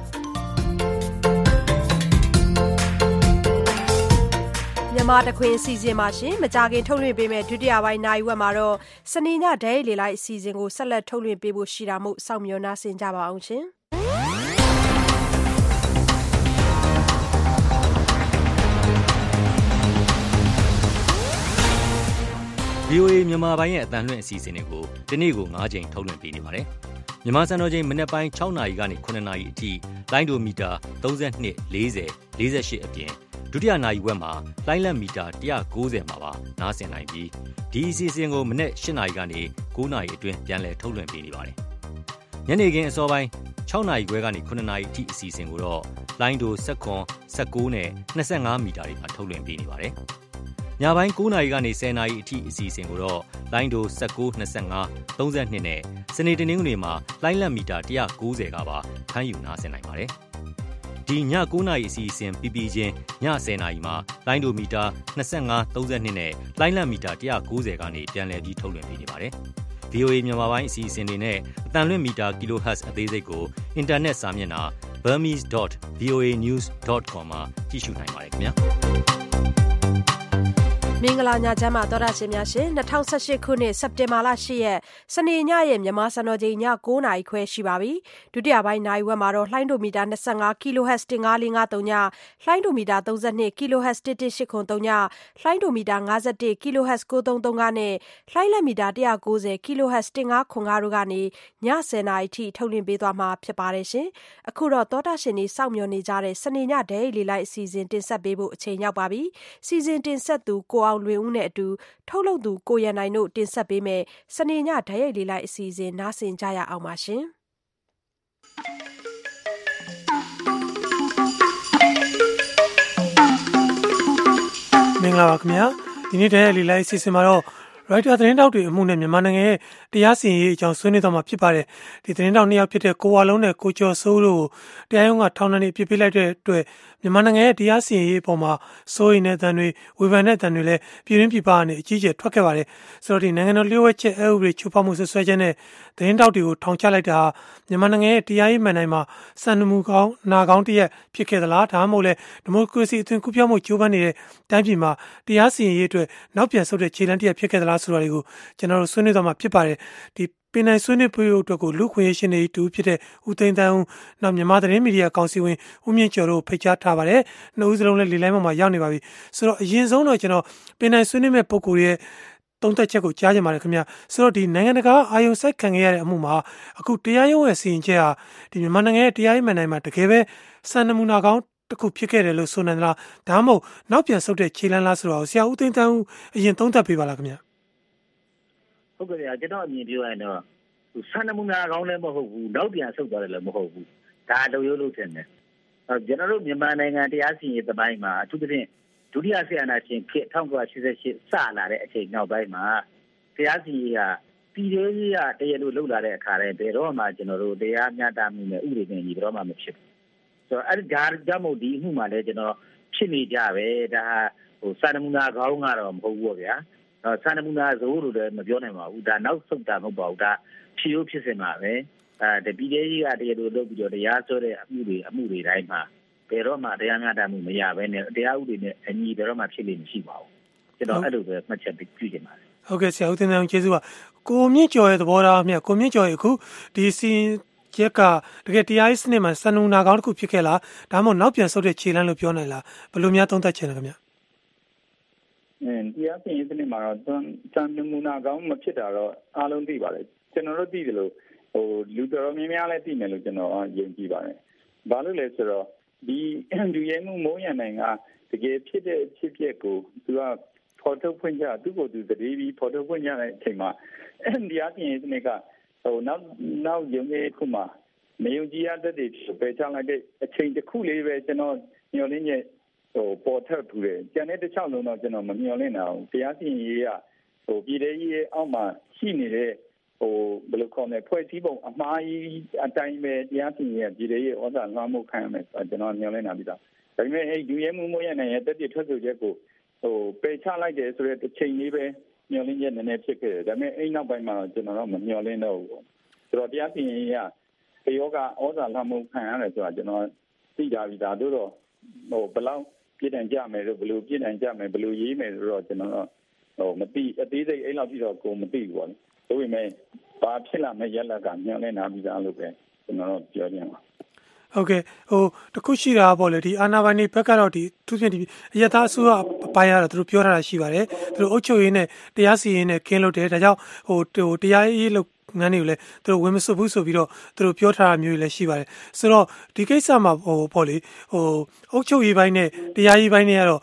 မြန်မာတခွင်စီစဉ်မှာရှင်မကြခင်ထုတ်လွှင့်ပေးမဲ့ဒုတိယပိုင်းနိုင်ဝက်မှာတော့စနေညဒဲလေလိုက်အစီအစဉ်ကိုဆက်လက်ထုတ်လွှင့်ပေးဖို့ရှိတာမို့စောင့်မျှော်နှားဆင်ကြပါအောင်ရှင်။ VOA မြန်မာပိုင်းရဲ့အတန်လွှင့်အစီအစဉ်တွေကိုဒီနေ့ကို9ချိန်ထုတ်လွှင့်ပေးနေပါတယ်။မြန်မာစံတော်ချိန်မနေ့ပိုင်း6နာရီကနေ9နာရီအထိလိုင်းဒိုမီတာ32 40 48အပြင်ဒုတိယနာရီဝက်မှာလိုင်းလက်မီတာ190မှာပါနားဆင်နိုင်ပြီးဒီအစီအစဉ်ကိုမနေ့8နာရီကနေ9နာရီအတွင်းပြန်လည်ထုတ်လွှင့်ပေးနေပါတယ်။ညနေခင်းအစောပိုင်း6နာရီခွဲကနေ9နာရီအထိအစီအစဉ်ကိုတော့လိုင်းဒို16 19နဲ့25မီတာတွေမှာထုတ်လွှင့်ပေးနေပါတယ်။ညပိုင်း9နာရီကနေ10နာရီအထိအစီအစဉ်ကိုတော့လိုင်းဒို19 25 32နဲ့စနေတနင်္ဂနွေမှာလိုင်းလက်မီတာ190ကပါဖမ်းယူနားဆင်နိုင်ပါတယ်။ဒီည9နာရီအစီအစဉ်ပြီးပြီးချင်းည10နာရီမှာလိုင်းဒိုမီတာ25 32နဲ့လိုင်းလက်မီတာ190ကနေပြန်လည်ပြီးထုတ်လွှင့်ပေးနေပါတယ်။ VOA မြန်မာပိုင်းအစီအစဉ်တွေနဲ့အတန်လွင့်မီတာ kHz အသေးစိတ်ကိုအင်တာနက်စာမျက်နှာ burmese.voanews.com မှာကြည့်ရှုနိုင်ပါတယ်ခင်ဗျာမင်္ဂလာညချမ်းပါသောတာရှင်များရှင်2018ခုနှစ်စက်တင်ဘာလ10ရက်စနေညရဲ့မြန်မာစံတော်ချိန်ည9:00နာရီခွဲရှိပါပြီဒုတိယပိုင်းနိုင်ဝက်မှာတော့လှိုင်းဒိုမီတာ25 kHz 15453ညလှိုင်းဒိုမီတာ32 kHz 11803ညလှိုင်းဒိုမီတာ51 kHz 933နဲ့လှိုင်းလက်မီတာ190 kHz 1505တို့ကနေည10:00နာရီထိထုတ်လွှင့်ပေးသွားမှာဖြစ်ပါတယ်ရှင်အခုတော့သောတာရှင်တွေစောင့်မျှော်နေကြတဲ့စနေညဒဲရီလေးလိုက်အစီအစဉ်တင်ဆက်ပေးဖို့အချိန်ရောက်ပါပြီစီစဉ်တင်ဆက်သူကိုအောင်လွင်ဦးနဲ့အတူထုတ်လုပ်သူကိုရန်နိုင်တို့တင်ဆက်ပေးမယ်စနေညဓာတ်ရိုက်လေးလိုက်အစီအစဉ်နားဆင်ကြရအောင်ပါရှင်မင်္ဂလာပါခင်ဗျာဒီနေ့ဓာတ်ရိုက်လေးလိုက်အစီအစဉ်မှာတော့ရိုက်တာသတင်းတောက်တွေအမှုနဲ့မြန်မာနိုင်ငံရဲ့တရားစီရင်ရေးအကြောင်းဆွေးနွေးသွားမှာဖြစ်ပါတယ်ဒီသတင်းတောက်နှစ်ယောက်ဖြစ်တဲ့ကိုဝါလုံးနဲ့ကိုကျော်စိုးတို့ကိုတရားရုံးကထောင်ဒဏ်အပြစ်ပေးလိုက်တဲ့အတွက်မြန်မာနိုင်ငံရဲ့တရားစီရင်ရေးအပေါ်မှာစိုးရိမ်တဲ့တန်တွေဝေဖန်တဲ့တန်တွေလည်းပြည်တွင်းပြည်ပကနေအကြီးအကျယ်ထွက်ခဲ့ပါတယ်ဆိုတော့ဒီနိုင်ငံတော်လျှို့ဝှက်ချက်အဥပဒေချိုးဖောက်မှုဆွဆွဲချက်နဲ့သတင်းတောက်တွေကိုထောင်ချလိုက်တာမြန်မာနိုင်ငံရဲ့တရားရေးမှန်တိုင်းမှာစံနမူကောင်းနာကောင်းတရက်ဖြစ်ခဲ့သလားဒါမှမဟုတ်လဲဒီမိုကရေစီအသွင်ကူးပြောင်းမှုကြိုးပမ်းနေတဲ့တိုင်းပြည်မှာတရားစီရင်ရေးအတွက်နောက်ပြန်ဆုတ်တဲ့ခြေလှမ်းတရက်ဖြစ်ခဲ့သလားဆိုတာတွေကိုကျွန်တော်တို့ဆွေးနွေးသွားမှာဖြစ်ပါတယ်ဒီပင်နိုင်ဆွေးနွေးပွဲအတွက်ကိုလူခွင့်ရေးရှင်တွေတူဖြစ်တဲ့ဦးသိန်းတန်းဦးနောက်မြန်မာသတင်းမီဒီယာကောင်စီဝင်ဦးမြင့်ကျော်တို့ဖိတ်ကြားထားပါတယ်နှစ်ဦးစလုံးလည်းလေလိုင်းပေါ်မှာရောက်နေပါပြီဆိုတော့အရင်ဆုံးတော့ကျွန်တော်ပင်နိုင်ဆွေးနွေးမဲ့ပုံကိုယ်ရဲ့သုံးသက်ချက်ကိုကြားကြပါတယ်ခင်ဗျာဆိုတော့ဒီနိုင်ငံတကာအာယုံစိုက်ခံခဲ့ရတဲ့အမှုမှာအခုတရားရုံးရဲ့စီရင်ချက်ဟာဒီမြန်မာနိုင်ငံရဲ့တရားရေးမှန်တိုင်းမှာတကယ်ပဲစံနမူနာကောင်းတခုဖြစ်ခဲ့တယ်လို့ဆိုနိုင်သလားဒါမှမဟုတ်နောက်ပြန်ဆုတ်တဲ့ခြေလှမ်းလားဆိုတော့ဆရာဦးသိန်းတန်းဦးအရင်သုံးသက်ပေးပါလားခင်ဗျာဟုတ်ကဲ့ကျွန်တော်အမြင်ပြောရရင်တော့စံနမူနာကောင်းလည်းမဟုတ်ဘူးနောက်ပြန်ဆုတ်သွားတယ်လည်းမဟုတ်ဘူးဒါလုံရိုးလို့ထင်တယ်ကျွန်တော်တို့မြန်မာနိုင်ငံတရားစီရင်ရေးသမိုင်းမှာအထူးသဖြင့်ဒုတိယဆရာနာရှင်ခေတ်1988စလာတဲ့အချိန်နောက်ပိုင်းမှာတရားစီရင်ရေးဟာပြည်ထောင်စုကတရားလို့လုပ်လာတဲ့အခါတိုင်းဘယ်တော့မှကျွန်တော်တို့တရားမျှတမှုနဲ့ဥပဒေနဲ့ညီဘယ်တော့မှမဖြစ်ဘူးဆိုတော့အဲ့ဒါကြောင့်မို့ဒီအမှုမှာလည်းကျွန်တော်ဖြစ်နေကြပဲဒါစံနမူနာကောင်းကတော့မဟုတ်ဘူးပေါ့ဗျာစံနမူနာဇိုးလို့လည်းမပြောနိုင်ပါဘူးဒါနောက်ဆုတ်တာမဟုတ်ပါဘူးဒါဖြစ်ရိုးဖြစ်စဉ်ပါပဲတပီသေးကြီးကတရားလိုလုပ်ပြီးတော့တရားစွဲတဲ့အမှုတွေတိုင်းမှာဘယ်တော့မှတရားမျှတမှုမရဘဲနဲ့တရားဥပဒေနဲ့အညီဘယ်တော့မှဖြစ်လိမ့်မရှိပါဘူးကျွန်တော်အဲ့လိုပဲမှတ်ချက်ပြုချင်ပါတယ်ဟုတ်ကဲ့ဆရာဦးတင်အောင်ကျေးဇူးပါကိုမြင့်ကျော်ရဲ့သဘောထားမြတ်ကိုမြင့်ကျော်ရဲ့အခုဒီစီရက်ကတကယ်တရားရေးစနစ်မှာစံနမူနာကောင်းတစ်ခုဖြစ်ခဲ့လားဒါမှမဟုတ်နောက်ပြန်ဆုတ်တဲ့ခြေလှမ်းလို့ပြောနိုင်လားဘယ်လိုများသုံးသပ်ချင်လဲခင်ဗျတရားစီရင်စနစ်မှာတော့စံနမူနာကောင်းမဖြစ်တာတော့အားလုံးသိပါတယ်ကျွန်တော်တို့သိတယ်လို့လူတော်တော်များများလည်းသိမယ်လို့ကျွန်တော်ယုံကြည်ပါတယ်ဘာလို့လဲဆိုတော့ဒီလူရဲမှုမိုးရံနိုင်ကတကယ်ဖြစ်တဲ့အဖြစ်အပျက်ကိုသူကဖော်ထုတ်ဖွင့်ကြသူ့ကိုယ်သူတတိပြီးဖော်ထုတ်ဖွင့်ကြတဲ့အချိန်မှာတရားစီရင်စနစ်ကနောက်ရုံးလေးခုမှာမယုံကြည်ရတဲ့တွေပဲချလိုက်တဲ့အချိန်တစ်ခုလေးပဲကျွန်တော်ညှော်လင်းရဲ့ပေါ်ထပ်ထူတယ်ကျန်တဲ့တစ်ချောင်းလုံးတော့ကျွန်တော်မမျှော်လင့်တာဘူးတရားစီရင်ရေးကပြည်ထောင်စုရဲ့အောက်မှာရှိနေတဲ့ဘယ်လိုခေါ်မလဲဖွဲ့စည်းပုံအမှားကြီးအတိုင်းပဲတရားစီရင်ရေးပြည်ထောင်စုဩဇာလွှမ်းမိုးခံရမယ်ဆိုတော့ကျွန်တော်မျှော်လင့်တာပြီးသားဒါပေမဲ့ဒူရဲမှုရဲ့နိုင်ရဲ့တက်ပြထွက်ဆိုချက်ကိုပယ်ချလိုက်တယ်ဆိုတဲ့အချိန်လေးပဲမျှော်လင့်ချက်နည်းနည်းဖြစ်ခဲ့တယ်ဒါပေမဲ့အဲ့နောက်ပိုင်းမှာတော့ကျွန်တော်တော့မမျှော်လင့်တော့ဘူးဆိုတော့တရားစီရင်ရေးကတယောကဩဇာလွှမ်းမိုးခံရတယ်ဆိုတာကျွန်တော်သိတာပြီးသားတို့တော့ဘယ်လောက်ပြည်တိုင်ကြမယ်လို့ဘယ်လိုပြည်တိုင်ကြမယ်ဘယ်လိုရေးမယ်ဆိုတော့ကျွန်တော်တော့မသိအသေးစိတ်အဲ့လောက်ကြည့်တော့ကိုမသိဘူးပေါ့လေဒါပေမဲ့ဘာဖြစ်လာမဲ့ရက်လက်ကညှောင်းနေနာပြီးသားလို့ပဲကျွန်တော်တို့ပြောနေပါဟုတ်ကဲ့တခုရှိတာပေါ့လေဒီအာနာဘိုင်နေဘက်ကတော့ဒီသူပြင်ဒီအရသာအစိုးရပိုင်းရတော့သူတို့ပြောထားတာရှိပါတယ်သူတို့အုပ်ချုပ်ရေးနဲ့တရားစီရင်နဲ့ကင်းလို့တယ်ဒါကြောင့်တရားရေးလို့ငန်းတွေကိုလည်းသူတို့ဝင်မစွတ်ဘူးဆိုပြီးတော့သူတို့ပြောထားတာမျိုးတွေလည်းရှိပါတယ်ဆိုတော့ဒီကိစ္စမှာပေါ့လေအုပ်ချုပ်ရေးပိုင်းနဲ့တရားရေးပိုင်းနဲ့ကတော့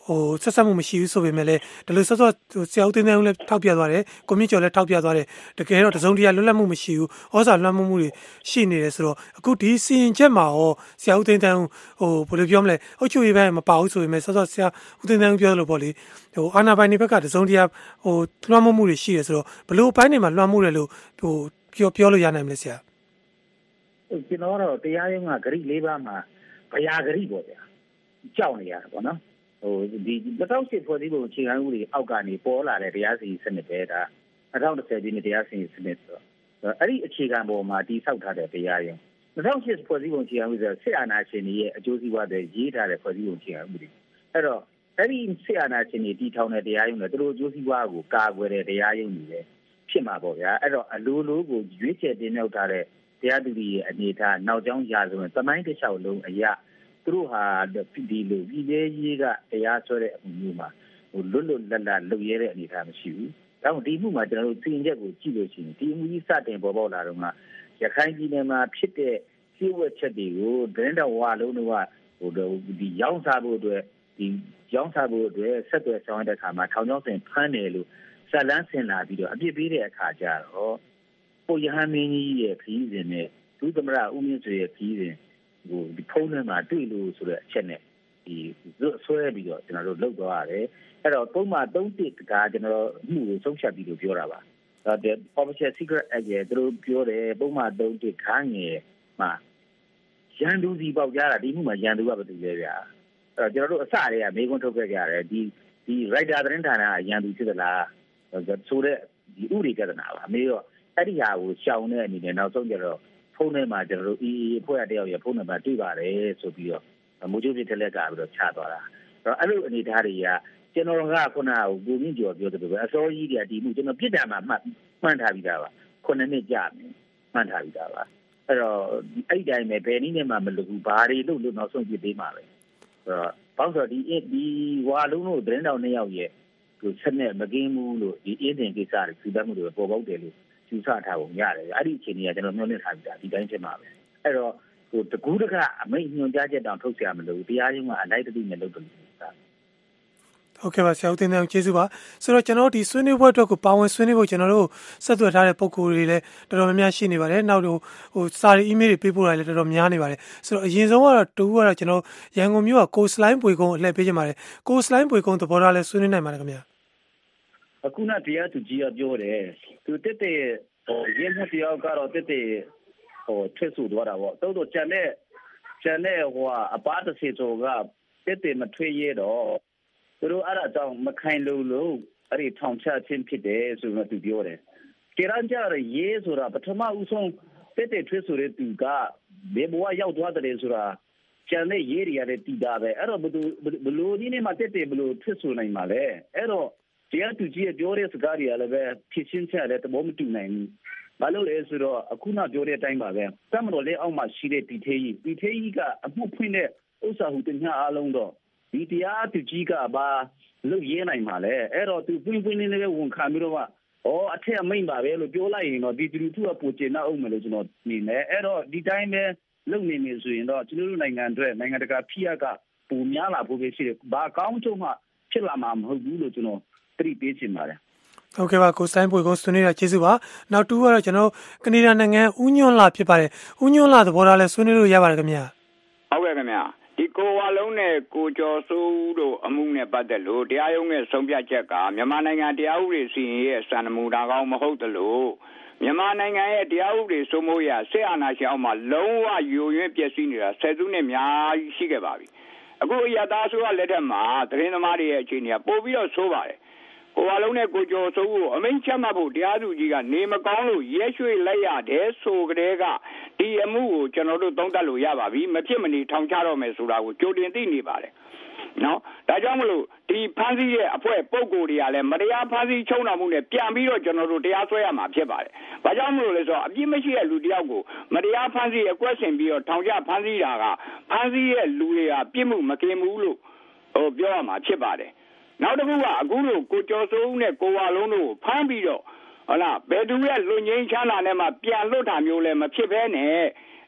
ဆက်ဆက်မှုမရှိဘူးဆိုပေမဲ့လည်းဒီလိုဆော့ဆရာဦးသိန်းလည်းထောက်ပြသွားတယ်ကိုမြင့်ကျော်လည်းထောက်ပြသွားတယ်တကယ်တော့တစုံတရာလွတ်လပ်မှုမရှိဘူးဩဇာလွှမ်းမိုးမှုတွေရှိနေတယ်ဆိုတော့အခုဒီစီရင်ချက်မှာရောဆရာဦးသိန်းဘယ်လိုပြောမလဲအုတ်ချုပ်ရေးပိုင်းမပါဘူးဆိုပေမဲ့ဆော့ဆရာဦးသိန်းပြောလို့ပေါ့လေအာဏာပိုင်တွေဘက်ကတစုံတရာလွှမ်းမိုးမှုတွေရှိတယ်ဆိုတော့ဘယ်လိုအပိုင်းတွေမှာလွှမ်းမိုးတယ်လို့ပြောလို့ရနိုင်မလဲဆရာကျွန်တော်တော့တရားရုံးကဂရိ၄ပါးမှာဗျာဂရိပေါ့ဗျာကြောက်နေရတာပေါ့နော်ဒီ2008ဖွဲ့စည်းပုံအခြေခံဥပဒေအောက်ကနေပေါ်လာတဲ့တရားစီရင်စနစ်ပဲဒါ2010ပြည်တရားစီရင်စနစ်ဆိုတော့အဲ့ဒီအခြေခံပေါ်မှာတည်ဆောက်ထားတဲ့တရားရုံး2008ဖွဲ့စည်းပုံအခြေခံဥပဒေစစ်အာဏာရှင်တွေရဲ့အကျိုးစီးပွားတွေရေးထားတဲ့ဖွဲ့စည်းပုံအခြေခံဥပဒေအဲ့တော့အဲ့ဒီစစ်အာဏာရှင်တွေတည်ထောင်တဲ့တရားရုံးနဲ့သူတို့အကျိုးစီးပွားကိုကာကွယ်တဲ့တရားရုံးတွေပဲဖြစ်မှာပေါ့ဗျာအဲ့တော့အလိုလိုကိုရွေးချယ်တင်မြှောက်ထားတဲ့တရားသူကြီးရဲ့အနေထားနောက်ကျောင်းရာဇဝင်သမိုင်းတစ်လျှောက်လုံးအရာသူတို့ဟာဒီလိုပြည်သေးရေးကတရားစွဲတဲ့အမှုမျိုးမှာလွတ်လွတ်လပ်လပ်လုပ်ရတဲ့အနေထားမရှိဘူး။ဒါကြောင့်ဒီမှုမှာကျွန်တော်တို့စီရင်ချက်ကိုကြည့်လို့ရှိရင်ဒီအမှုကြီးစတင်ပေါ်ပေါက်လာတော့မှရခိုင်ပြည်နယ်မှာဖြစ်တဲ့စီးဝက်ချက်တွေကိုဒရင်တော်ဝါလုံးတို့ကဒီရောင်းစားဖို့အတွက်ဆက်သွယ်ဆောင်တဲ့အခါမှာထောင်ချောင်းစင်ဖမ်းတယ်လို့ဇလန်းဆင်လာပြီးတော့အပြစ်ပေးတဲ့အခါကျတော့ကိုရဟန်းမင်းကြီးရဲ့ခရီးစဉ်နဲ့ဒုသမရဦးမြင့်ဆွေရဲ့ခရီးစဉ်ဒီဖုန်းထဲမှာတွေ့လို့ဆိုတဲ့အချက်နဲ့ဒီဆွဲပြီးတော့ကျွန်တော်တို့လုပ်သွားရတယ်အဲ့တော့ပုံမှန်3-1ကကျွန်တော်မှုကိုဆုံးဖြတ်ပြီးလို့ပြောတာပါဒါ Official Secret Act ရဲ့သူတို့ပြောတယ်ပုံမှန်3-1ခန်းငယ်မှာရန်သူစီပေါက်ကြတာဒီမှုမှာရန်သူကဘာတူလဲဗျာအဲ့တော့ကျွန်တော်တို့အစတည်းကမေးခွန်းထုတ်ခဲ့ကြရတယ်ဒီ writer သတင်းဌာနကရန်သူဖြစ်သလားဆိုတဲ့ဒီဥပဒေကသနာပါမေးတော့အဲ့ဒီဟာကိုရှောင်တဲ့အနေနဲ့နောက်ဆုံးကျတော့ဖုန်းထဲမှာကျွန်တော်တို့အဖွဲ့အတယောက်ရဲ့ဖုန်းနံပါတ်တွေ့ပါတယ်ဆိုပြီးတော့မိုးချိုးပြထက်လက်ကပြီးတော့ချသွားတာအဲ့လိုအနေထားတွေကကျွန်တော်ကခုနကကိုမြင့်ကျော်ပြောသလိုပဲအစောကြီးတွေကဒီမှုကျွန်တော်ပြစ်ဒဏ်မှာမှန်းထားပြီးသားပါ9နှစ်ကြာမယ်မှန်းထားပြီးသားပါအဲ့တော့အဲ့တိုင်းပဲဘယ်နည်းနဲ့မှမလုပ်ဘူးဘာတွေလုပ်လို့နောက်ဆုံးပြစ်ပေးမှာပဲအဲ့တော့ဘောက်ဆိုဒီဝါလုံးတို့သတင်းတော်2ယောက်ရဲ့ဆက်နဲ့မကင်းဘူးလို့ဒီအင်းတင်ကိစ္စတွေသူတတ်မှုတွေပေါ်ပေါက်တယ်လို့ယူဆထားပုံရတယ်အဲ့ဒီအခြေအနေကကျွန်တော်မျှော်လင့်ထားပြီးသားဒီတိုင်းဖြစ်မှာပဲအဲ့တော့တကူးတကအမိတ်ညွှန်ကြားချက်တောင်ထုတ်เสียမလို့တရားရုံးကအလိုက်တတိနဲ့လုပ်တယ်ဟုတ်ကဲ့ပါဆရာဦးတင်တဲ့ကျေးဇူးပါဆိုတော့ကျွန်တော်ဒီဆွေးနွေးပွဲအတွက်ကိုပါဝင်ဆွေးနွေးဖို့ကျွန်တော်တို့ဆက်သွယ်ထားတဲ့ပုံကိုယ်တွေလည်းတော်တော်များများရှိနေပါတယ်နောက်စာတွေ email တွေပေးပို့တာလည်းတော်တော်များနေပါတယ်ဆိုတော့အရင်ဆုံးကတော့တူကတော့ကျွန်တော်ရန်ကုန်မြို့ကကိုစလိုင်းပွေကုန်းအလှည့်ပေးချင်ပါတယ်ကိုစလိုင်းပွေကုန်းသဘောထားလဲဆွေးနွေးနိုင်ပါတယ်ခင်ဗျာအခုနတရားသူကြီးကပြောတယ်သူတက်တဲ့ရင်းမှုတရားကတော့တက်တဲ့ထွက်ဆိုသွားတာပေါ့တော့ကျန်တဲ့အပါတစီတော့ကတက်တဲ့မထွေးရတော့သူတို့အဲ့ဒါကြောင့်မခိုင်လို့အဲ့ဒီထောင်ချခြင်းဖြစ်တယ်ဆိုတော့သူပြောတယ်ကြရန်ကြရရေးဆိုတာပထမဦးဆုံးတက်တဲ့ထွေးဆိုတဲ့သူကဘေဘဝရောက်သွားတယ်ဆိုတာကျန်တဲ့ရေးတွေကလည်းတည်တာပဲအဲ့တော့ဘလို့ဒီနေ့မှတက်တဲ့ဘလို့ထွေးဆိုနိုင်မှာလဲအဲ့တော့တရားသူကြီးပြောတဲ့စကားတွေကလည်းပဲဖြစ်ချင်းချက်လည်းတဘောမတူနိုင်ဘူးဘာလို့လဲဆိုတော့အခုနပြောတဲ့အတိုင်းပါပဲတမတော်လေးအောက်မှာရှိတဲ့ပြည်သေးကြီးကအမှုဖွင့်တဲ့ဥစ္စာဟုတညာအလုံးတော့ဒီတရားသူကြီးကဘာလုပ်ရနိုင်မှာလဲအဲ့တော့သူပွင့်ပွင့်လေးလေးဝန်ခံပြီးတော့အထက်အမိန့်ပါပဲလို့ပြောလိုက်ရင်တော့ဒီသူကပူကျင်တော့အောင်မယ်လို့ကျွန်တော်မြင်တယ်အဲ့တော့ဒီတိုင်းပဲလုပ်နေနေဆိုရင်တော့ကျွန်တော်တို့နိုင်ငံအတွက်နိုင်ငံတကာဖိအားကပူများလာဖို့ပဲရှိတယ်ဘာကောင်းချုံမှဖြစ်လာမှာမဟုတ်ဘူးလို့ကျွန်တော်သတိပေးချင်ပါတယ်ဟုတ်ကဲ့ပါကိုစိုင်းပွေကုန်းဆွေးနွေးတာကျေးဇူးပါနောက်တူကတော့ကျွန်တော်ကနေဒါနိုင်ငံဦးညွန့်လာဖြစ်ပါတယ်ဦးညွန့်လာသဘောထားလဲဆွေးနွေးလို့ရပါတယ်ခင်ဗျာဟုတ်ကဲ့ခင်ဗျာဒီကိုဝါလုံးနဲ့ကိုကျော်စိုးဦးတို့အမှုနဲ့ပတ်သက်လို့တရားရုံးရဲ့ဆုံးဖြတ်ချက်ကမြန်မာနိုင်ငံတရားဥပဒေစီရင်ရဲ့စံနမူနာကောင်းမဟုတ်သလိုမြန်မာနိုင်ငံရဲ့တရားဥပဒေစိုးမိုးရစစ်အာဏာရှင်အောက်မှာလုံးဝယိုယွင်းပျက်စီးနေတာဆယ်စုနှစ်များရှိခဲ့ပါပြီအခုအရသာဆိုရလက်ထက်မှာသတင်းသမားတွေရဲ့အခြေအနေကပို့ပြီးတော့ဆိုးပါတယ်ကိုဝါလုံးနဲ့ကိုကျော်စိုးဦးအမိန့်ချမှတ်ဖို့တရားသူကြီးကနေမကောင်းလို့ရဲရွှေ့လိုက်ရတယ်ဆိုကြတဲ့ကဒီအမှုကိုကျွန်တော်တို့သုံးသပ်လို့ရပါပြီမဖြစ်မနေထောင်ချတော့မယ်ဆိုတာကိုကြိုတင်သိနေပါတယ်နော်ဒါကြောင့်မလို့ဒီဖမ်းဆီးရဲ့အဖွဲ့ပုံကိုယ်တွေကလည်းမတရားဖမ်းဆီးချုံတော်မှုနဲ့ပြန်ပြီးတော့ကျွန်တော်တို့တရားစွဲရမှာဖြစ်ပါတယ်ဘာကြောင့်မလို့လဲဆိုတော့အပြစ်မရှိတဲ့လူတယောက်ကိုမတရားဖမ်းဆီးအကွက်ဆင်ပြီးတော့ထောင်ချဖမ်းဆီးတာကဖမ်းဆီးရဲ့လူတွေကပြစ်မှုမကင်ဘူးလို့ပြောရမှာဖြစ်ပါတယ်နောက်တစ်ခုကအခုလိုကိုကျော်စိုးဦးနဲ့ကိုဝါလုံးတို့ဖမ်းပြီးတော့ဟုတ်လားဘယ်သူရဲ့လူငင်းချမ်းသာနဲ့မှပြန်လွတ်တာမျိုးလည်းမဖြစ်ဘဲနဲ့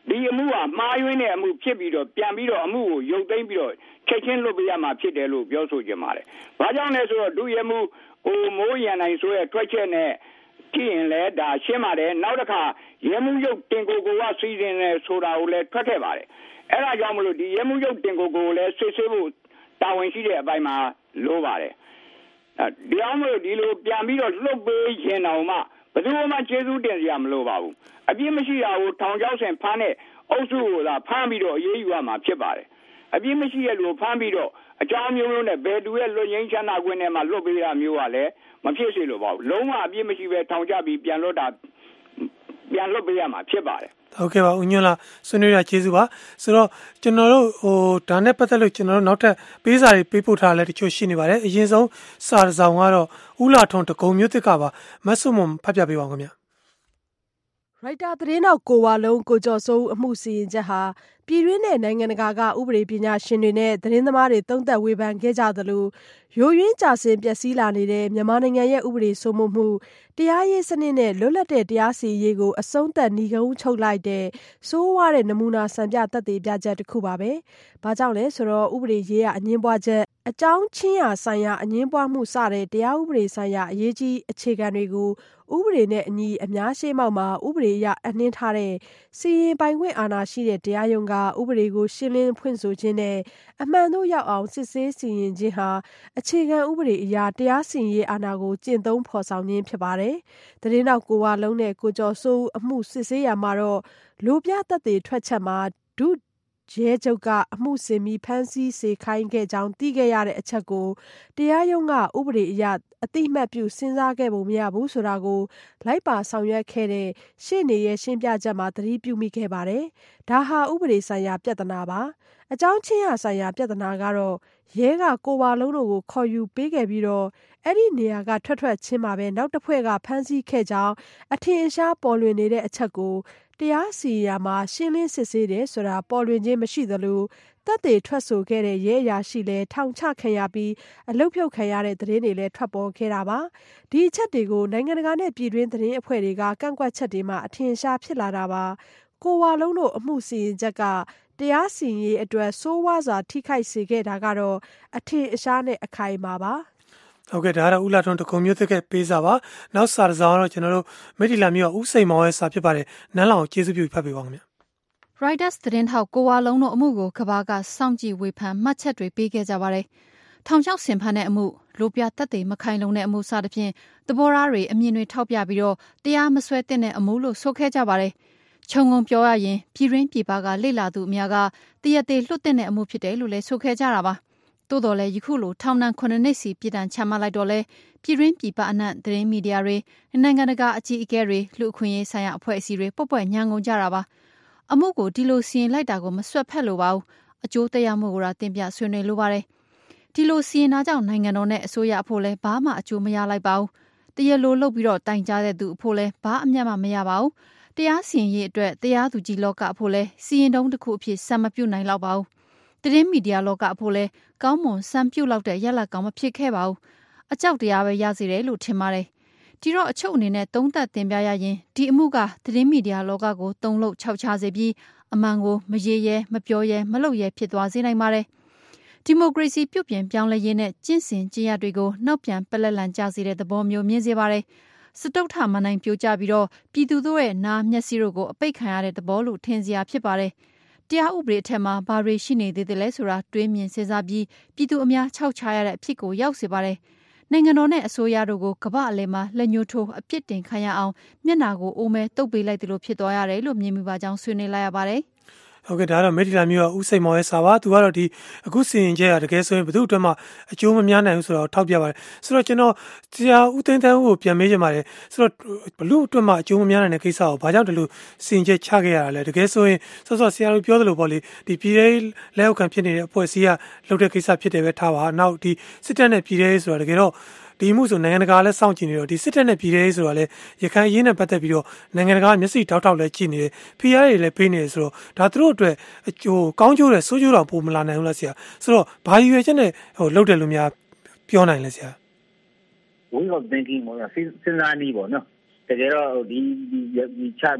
ဒီအမှုကမှားယွင်းတဲ့အမှုဖြစ်ပြီးတော့ပြန်ပြီးတော့အမှုကိုရုပ်သိမ်းပြီးတော့ချက်ချင်းလွတ်ပေးရမှာဖြစ်တယ်လို့ပြောဆိုကြပါတယ်။ဘာကြောင့်လဲဆိုတော့ဒုရဲမှုမိုးရန်နိုင်ဆိုရဲ့ထွက်ချက်နဲ့ကြည့်ရင်လည်းဒါရှင်းပါတယ်။နောက်တစ်ခါရဲမှုရုပ်တင်ကိုကစီစဉ်နေဆိုတာကိုလည်းထွက်ခဲ့ပါတယ်။အဲ့ဒါကြောင့်မလို့ဒီရဲမှုရုပ်တင်ကိုလည်းဆွေးဖို့တာဝန်ရှိတဲ့အပိုင်းမှာလိုပါတယ်။ဒီအောင်မလို့ဒီလိုပြန်ပြီးတော့လွတ်ပေးရင်တော့မှဘယ်သူမှကျေးဇူးတင်စရာမလိုပါဘူးအပြစ်မရှိတာကိုထောင်ချောက်ဆင်ဖမ်းတဲ့အုပ်စုကိုသာဖမ်းပြီးတော့အေးအေးယူရမှာဖြစ်ပါတယ်အပြစ်မရှိတဲ့လူကိုဖမ်းပြီးတော့အကြောင်းမျိုးနဲ့ဘယ်သူရဲ့လွတ်ငြိမ်းချမ်းသာခွင့်နဲ့မှလွတ်ပေးရမျိုးကလည်းမဖြစ်စေလိုပါဘူးလုံးဝအပြစ်မရှိပဲထောင်ချပြီးပြန်လွတ်ပေးရမှာဖြစ်ပါတယ်ဟုတ်ကဲ့ပါဦးညွန့်လာဆွေးနွေးရကျေးဇူးပါဆိုတော့ကျွန်တော်တို့ဒါနဲ့ပတ်သက်လို့ကျွန်တော်တို့နောက်ထပ်ပေးစာတွေပေးပို့ထားလဲတချို့ရှိနေပါတယ်အရင်ဆုံးစာဆောင်ကတော့ဦးလာထွန်းတကုံမျိုးတစ်ကပါမဆုမွန်ဖတ်ပြပေးပါဦးခင်ဗျာရိုက်တာသတင်းနောက်ကိုဝါလုံးကိုကျော်စိုးအမှုစီရင်ချက်ဟာပြည်တွင်းနဲ့နိုင်ငံတကာကဥပဒေပညာရှင်တွေနဲ့သတင်းသမားတွေသုံးသပ်ဝေဖန်ခဲ့ကြသလိုရိုးရင်းကြဆင်းပျက်စီးလာနေတဲ့မြန်မာနိုင်ငံရဲ့ဥပဒေစိုးမိုးမှုတရားရေးစနစ်နဲ့လွတ်လပ်တဲ့တရားစီရင်ရေးကိုအဆုံးသတ်နှီးကုန်းချုပ်လိုက်တဲ့ဆိုးဝါးတဲ့နမူနာစံပြသက်သေပြချက်တစ်ခုပါပဲ။ဘာကြောင့်လဲဆိုတော့ဥပဒေရေးအငင်းပွားချက်အကြောင်းချင်းရာဆိုင်ရာအငင်းပွားမှုစတဲ့တရားဥပဒေဆိုင်ရာအရေးကြီးအခြေခံတွေကိုဥပဒေနဲ့အညီအများရှေ့မှောက်မှာဥပဒေအရအနှင်းထားတဲ့စီရင်ပိုင်ခွင့်အာဏာရှိတဲ့တရားရုံးကဥပဒေကိုရှင်းလင်းဖွင့်ဆိုခြင်းနဲ့အမှန်တို့ရောက်အောင်စစ်ဆေးစီရင်ခြင်းဟာအခြေခံဥပဒေအရတရားစီရင်ရေးအာဏာကိုကျင့်သုံးဖော်ဆောင်ခြင်းဖြစ်ပါတယ်။သတင်းနောက်ကိုဝါလုံးနဲ့ကိုကျော်စိုးအမှုစစ်ဆေးရမှာတော့လိုပြသက်သေထွက်ချက်မှာဒုရဲချုပ်ကအမှုစင်ပြီးဖမ်းဆီးစေခိုင်းခဲ့ကြောင်းသိခဲ့ရတဲ့အချက်ကိုတရားရုံးကဥပဒေအရအတိအမှတ်ပြုစဉ်းစားခဲ့ပုံမရဘူးဆိုတာကိုလိုက်ပါဆောင်ရွက်ခဲ့တဲ့ရှေ့နေရဲ့ရှင်းပြချက်မှာသတိပြုမိခဲ့ပါတယ်။ဒါဟာဥပဒေဆိုင်ရာပြဿနာပါ။အကြောင်းချင်းရာဆိုင်ရာပြဿနာကတော့ရဲကကိုဝါလုံးတို့ကိုခေါ်ယူပေးခဲ့ပြီးတော့အဲ့ဒီနေရာကထွက်ချင်းမှာပဲနောက်တစ်ဖွဲ့ကဖမ်းဆီးခဲ့ကြောင်းအထင်အရှားပေါ်လွင်နေတဲ့အချက်ကိုတရားစီရင်ရာမှာရှင်းလင်းစစ်ဆေးတယ်ဆိုတာပေါ်လွင်ခြင်းမရှိသလိုသက်သေထွက်ဆိုခဲ့တဲ့ရဲအရာရှိလည်းထောင်ချခံရပြီးအလုတ်ဖြုတ်ခံရတဲ့သတင်းတွေလည်းထွက်ပေါ်ခဲ့တာပါဒီအချက်တွေကိုနိုင်ငံတကာနဲ့ပြည်တွင်းသတင်းအဖွဲ့တွေကကန့်ကွက်ချက်တွေမှာအထင်ရှားဖြစ်လာတာပါကိုဝါလုံးတို့အမှုစီရင်ချက်ကတရားစီရင်ရေးအတွက်စိုးဝါးစွာထိခိုက်စေခဲ့တာကတော့အထင်အရှားနဲ့အခိုင်အမာပါဟုတ်ကဲ့ဒါကတော့ဦးလာထွန်းတကုံမျိုးသက်ကပေးစာပါနောက်စာတစ်စောင်းကတော့ကျွန်တော်တို့မိထီလာမြို့ဦးစိန်မောင်ရဲ့စာဖြစ်ပါတယ်နန်းလောင်ကိုကျေးဇူးပြုဖတ်ပေးပါဦးခင်ဗျာ Reuters သတင်းထောက်ကိုဝါလုံးတို့အမှုကိုကဘာကစောင့်ကြည့်ဝေဖန်မှတ်ချက်တွေပေးခဲ့ကြပါတယ်ထောင်ချောက်ဆင်ဖန်တဲ့အမှုလိုပြသက်သေမခိုင်လုံတဲ့အမှုစသဖြင့်သဘောထားတွေအမြင်တွေထောက်ပြပြီးတော့တရားမစွဲတဲ့အမှုလို့ဆိုခဲ့ကြပါတယ်ခြုံငုံပြောရရင်ပြည်ရင်းပြည်ပကလေ့လာသူအများကတရက်သေးလွတ်တဲ့အမှုဖြစ်တယ်လို့လည်းဆိုခဲ့ကြတာပါတိုးတော်လည်းယခုလိုထောင်ဒဏ်9နှစ်စီပြည်တံချမှတ်လိုက်တော့လဲပြည်ရင်းပြည်ပအနှံ့သတင်းမီဒီယာတွေနိုင်ငံတကာအကြီးအကဲတွေလူအခွင့်အရေးဆိုင်ရာအဖွဲ့အစည်းတွေပွက်ပွက်ညံငုံကြတာပါအမှုကိုဒီလိုစီရင်လိုက်တာကိုမဆွတ်ဖက်လို့ပါဘူးအကျိုးတရားမှုကိုတင်ပြဆွေးနွေးလိုပါတယ်ဒီလိုစီရင်တာကြောင့်နိုင်ငံတော်နဲ့အစိုးရအဖို့လဲဘာမှအကျိုးမရလိုက်ပါဘူးတရားလိုလုပ်ပြီးတော့တိုင်ကြားတဲ့သူအဖို့လဲဘာအမျက်မှမရပါဘူးတရားစီရင်ရေးအတွက်တရားသူကြီးလောကအဖို့လဲစီရင်တုံးတစ်ခုအဖြစ်စံမပြုတ်နိုင်တော့ပါဘူးသတင်းမီဒီယာလောကအဖို့လဲကောင်းမွန်စံပြုတ်လောက်တဲ့ရက်လက်ကောင်းမဖြစ်ခဲ့ပါဘူးအကြောက်တရားပဲရစေတယ်လို့ထင်ပါတယ်ဒီတော့အချုပ်အနေနဲ့သုံးသပ်တင်ပြရရင်ဒီအမှုကသတင်းမီဒီယာလောကကိုတုံ့လုပ်ခြောက်ခြားစေပြီးအမှန်ကိုမရေရဲမပြောရဲမလုပ်ရဲဖြစ်သွားစေနိုင်ပါတယ်ဒီမိုကရေစီပြုပြင်ပြောင်းလဲရေးနဲ့ကျင့်စဉ်ကျင့်ရတွေကိုနောက်ပြန်ပလက်လန်ကျစေတဲ့သဘောမျိုးမြင်စေပါတယ်စတုထမနိုင်ပြိုကျပြီးတော့ပြည်သူတို့ရဲ့နားမျက်စိတို့ကိုအပိတ်ခံရတဲ့သဘောလို့ထင်စရာဖြစ်ပါတယ်တရားဥပဒေအထက်မှာဘာတွေရှိနေသေးတယ်လဲဆိုတာတွေးမြင်စဉ်းစားပြီးပြည်သူအများခြောက်ခြားရတဲ့အဖြစ်ကိုရောက်စေပါတယ်နိုင်ငံတော်နဲ့အစိုးရတို့ကိုကမ္ဘာအလယ်မှာလက်ညှိုးထိုးအပြစ်တင်ခံရအောင်မျက်နှာကိုအိုးမဲတုပ်ပေးလိုက်တယ်လို့ဖြစ်သွားရတယ်လို့မြင်မိပါကြောင်းဆွေးနွေးလိုက်ရပါတယ်ဟုတ်ကဲ့ဒါကတော့မိထီလာမျိုးကဦးစိန်မောင်ရဲ့စာပါသူကတော့ဒီအခုစီရင်ချက်ရတကယ်ဆိုရင်ဘယ်သူ့အတွက်မှအကျိုးမများနိုင်ဘူးဆိုတော့ထောက်ပြပါတယ်ဆိုတော့ကျွန်တော်တရားဦးသိန်းတန်းဦးကိုပြန်မေးချင်ပါတယ်ဆိုတော့ဘလို့အတွက်မှအကျိုးမများနိုင်တဲ့ကိစ္စကိုဘာကြောင့်ဒီလိုစီရင်ချက်ချခဲ့ရတာလဲတကယ်ဆိုရင်ဆော့ဆော့ဆရာတို့ပြောသလိုပေါ့လေဒီပြည်ရေးလက်အောက်ခံဖြစ်နေတဲ့အဖွဲ့အစည်းကလုပ်တဲ့ကိစ္စဖြစ်တယ်ပဲထားပါနောက်ဒီစစ်တပ်နဲ့ပြည်ရေးဆိုတာတကယ်တော့ဒီမှုဆိုနိုင်ငံတကာလည်းစောင့်ကြည့်နေတော့ဒီစစ်တပ်နဲ့ပြည်ရေးဆိုတာလည်းရခိုင်အရေးနဲ့ပတ်သက်ပြီးတော့နိုင်ငံတကာမျက်စိတောက်တောက်လည်းကြည့်နေတယ်ဖိအားတွေလည်းပေးနေတယ်ဆိုတော့ဒါသူတို့အတွက်အကျိုးကောင်းကျိုးတဲ့ဆိုးကျိုးတော့ပိုမလာနိုင်ဘူးလားဆရာဆိုတော့ဘာရည်ရွယ်ချက်နဲ့လုပ်တယ်လို့များပြောနိုင်လဲဆရာ way of thinking ပေါ့စဉ်းစားနည်းပေါ့နော်တကယ်တော့ဒီချ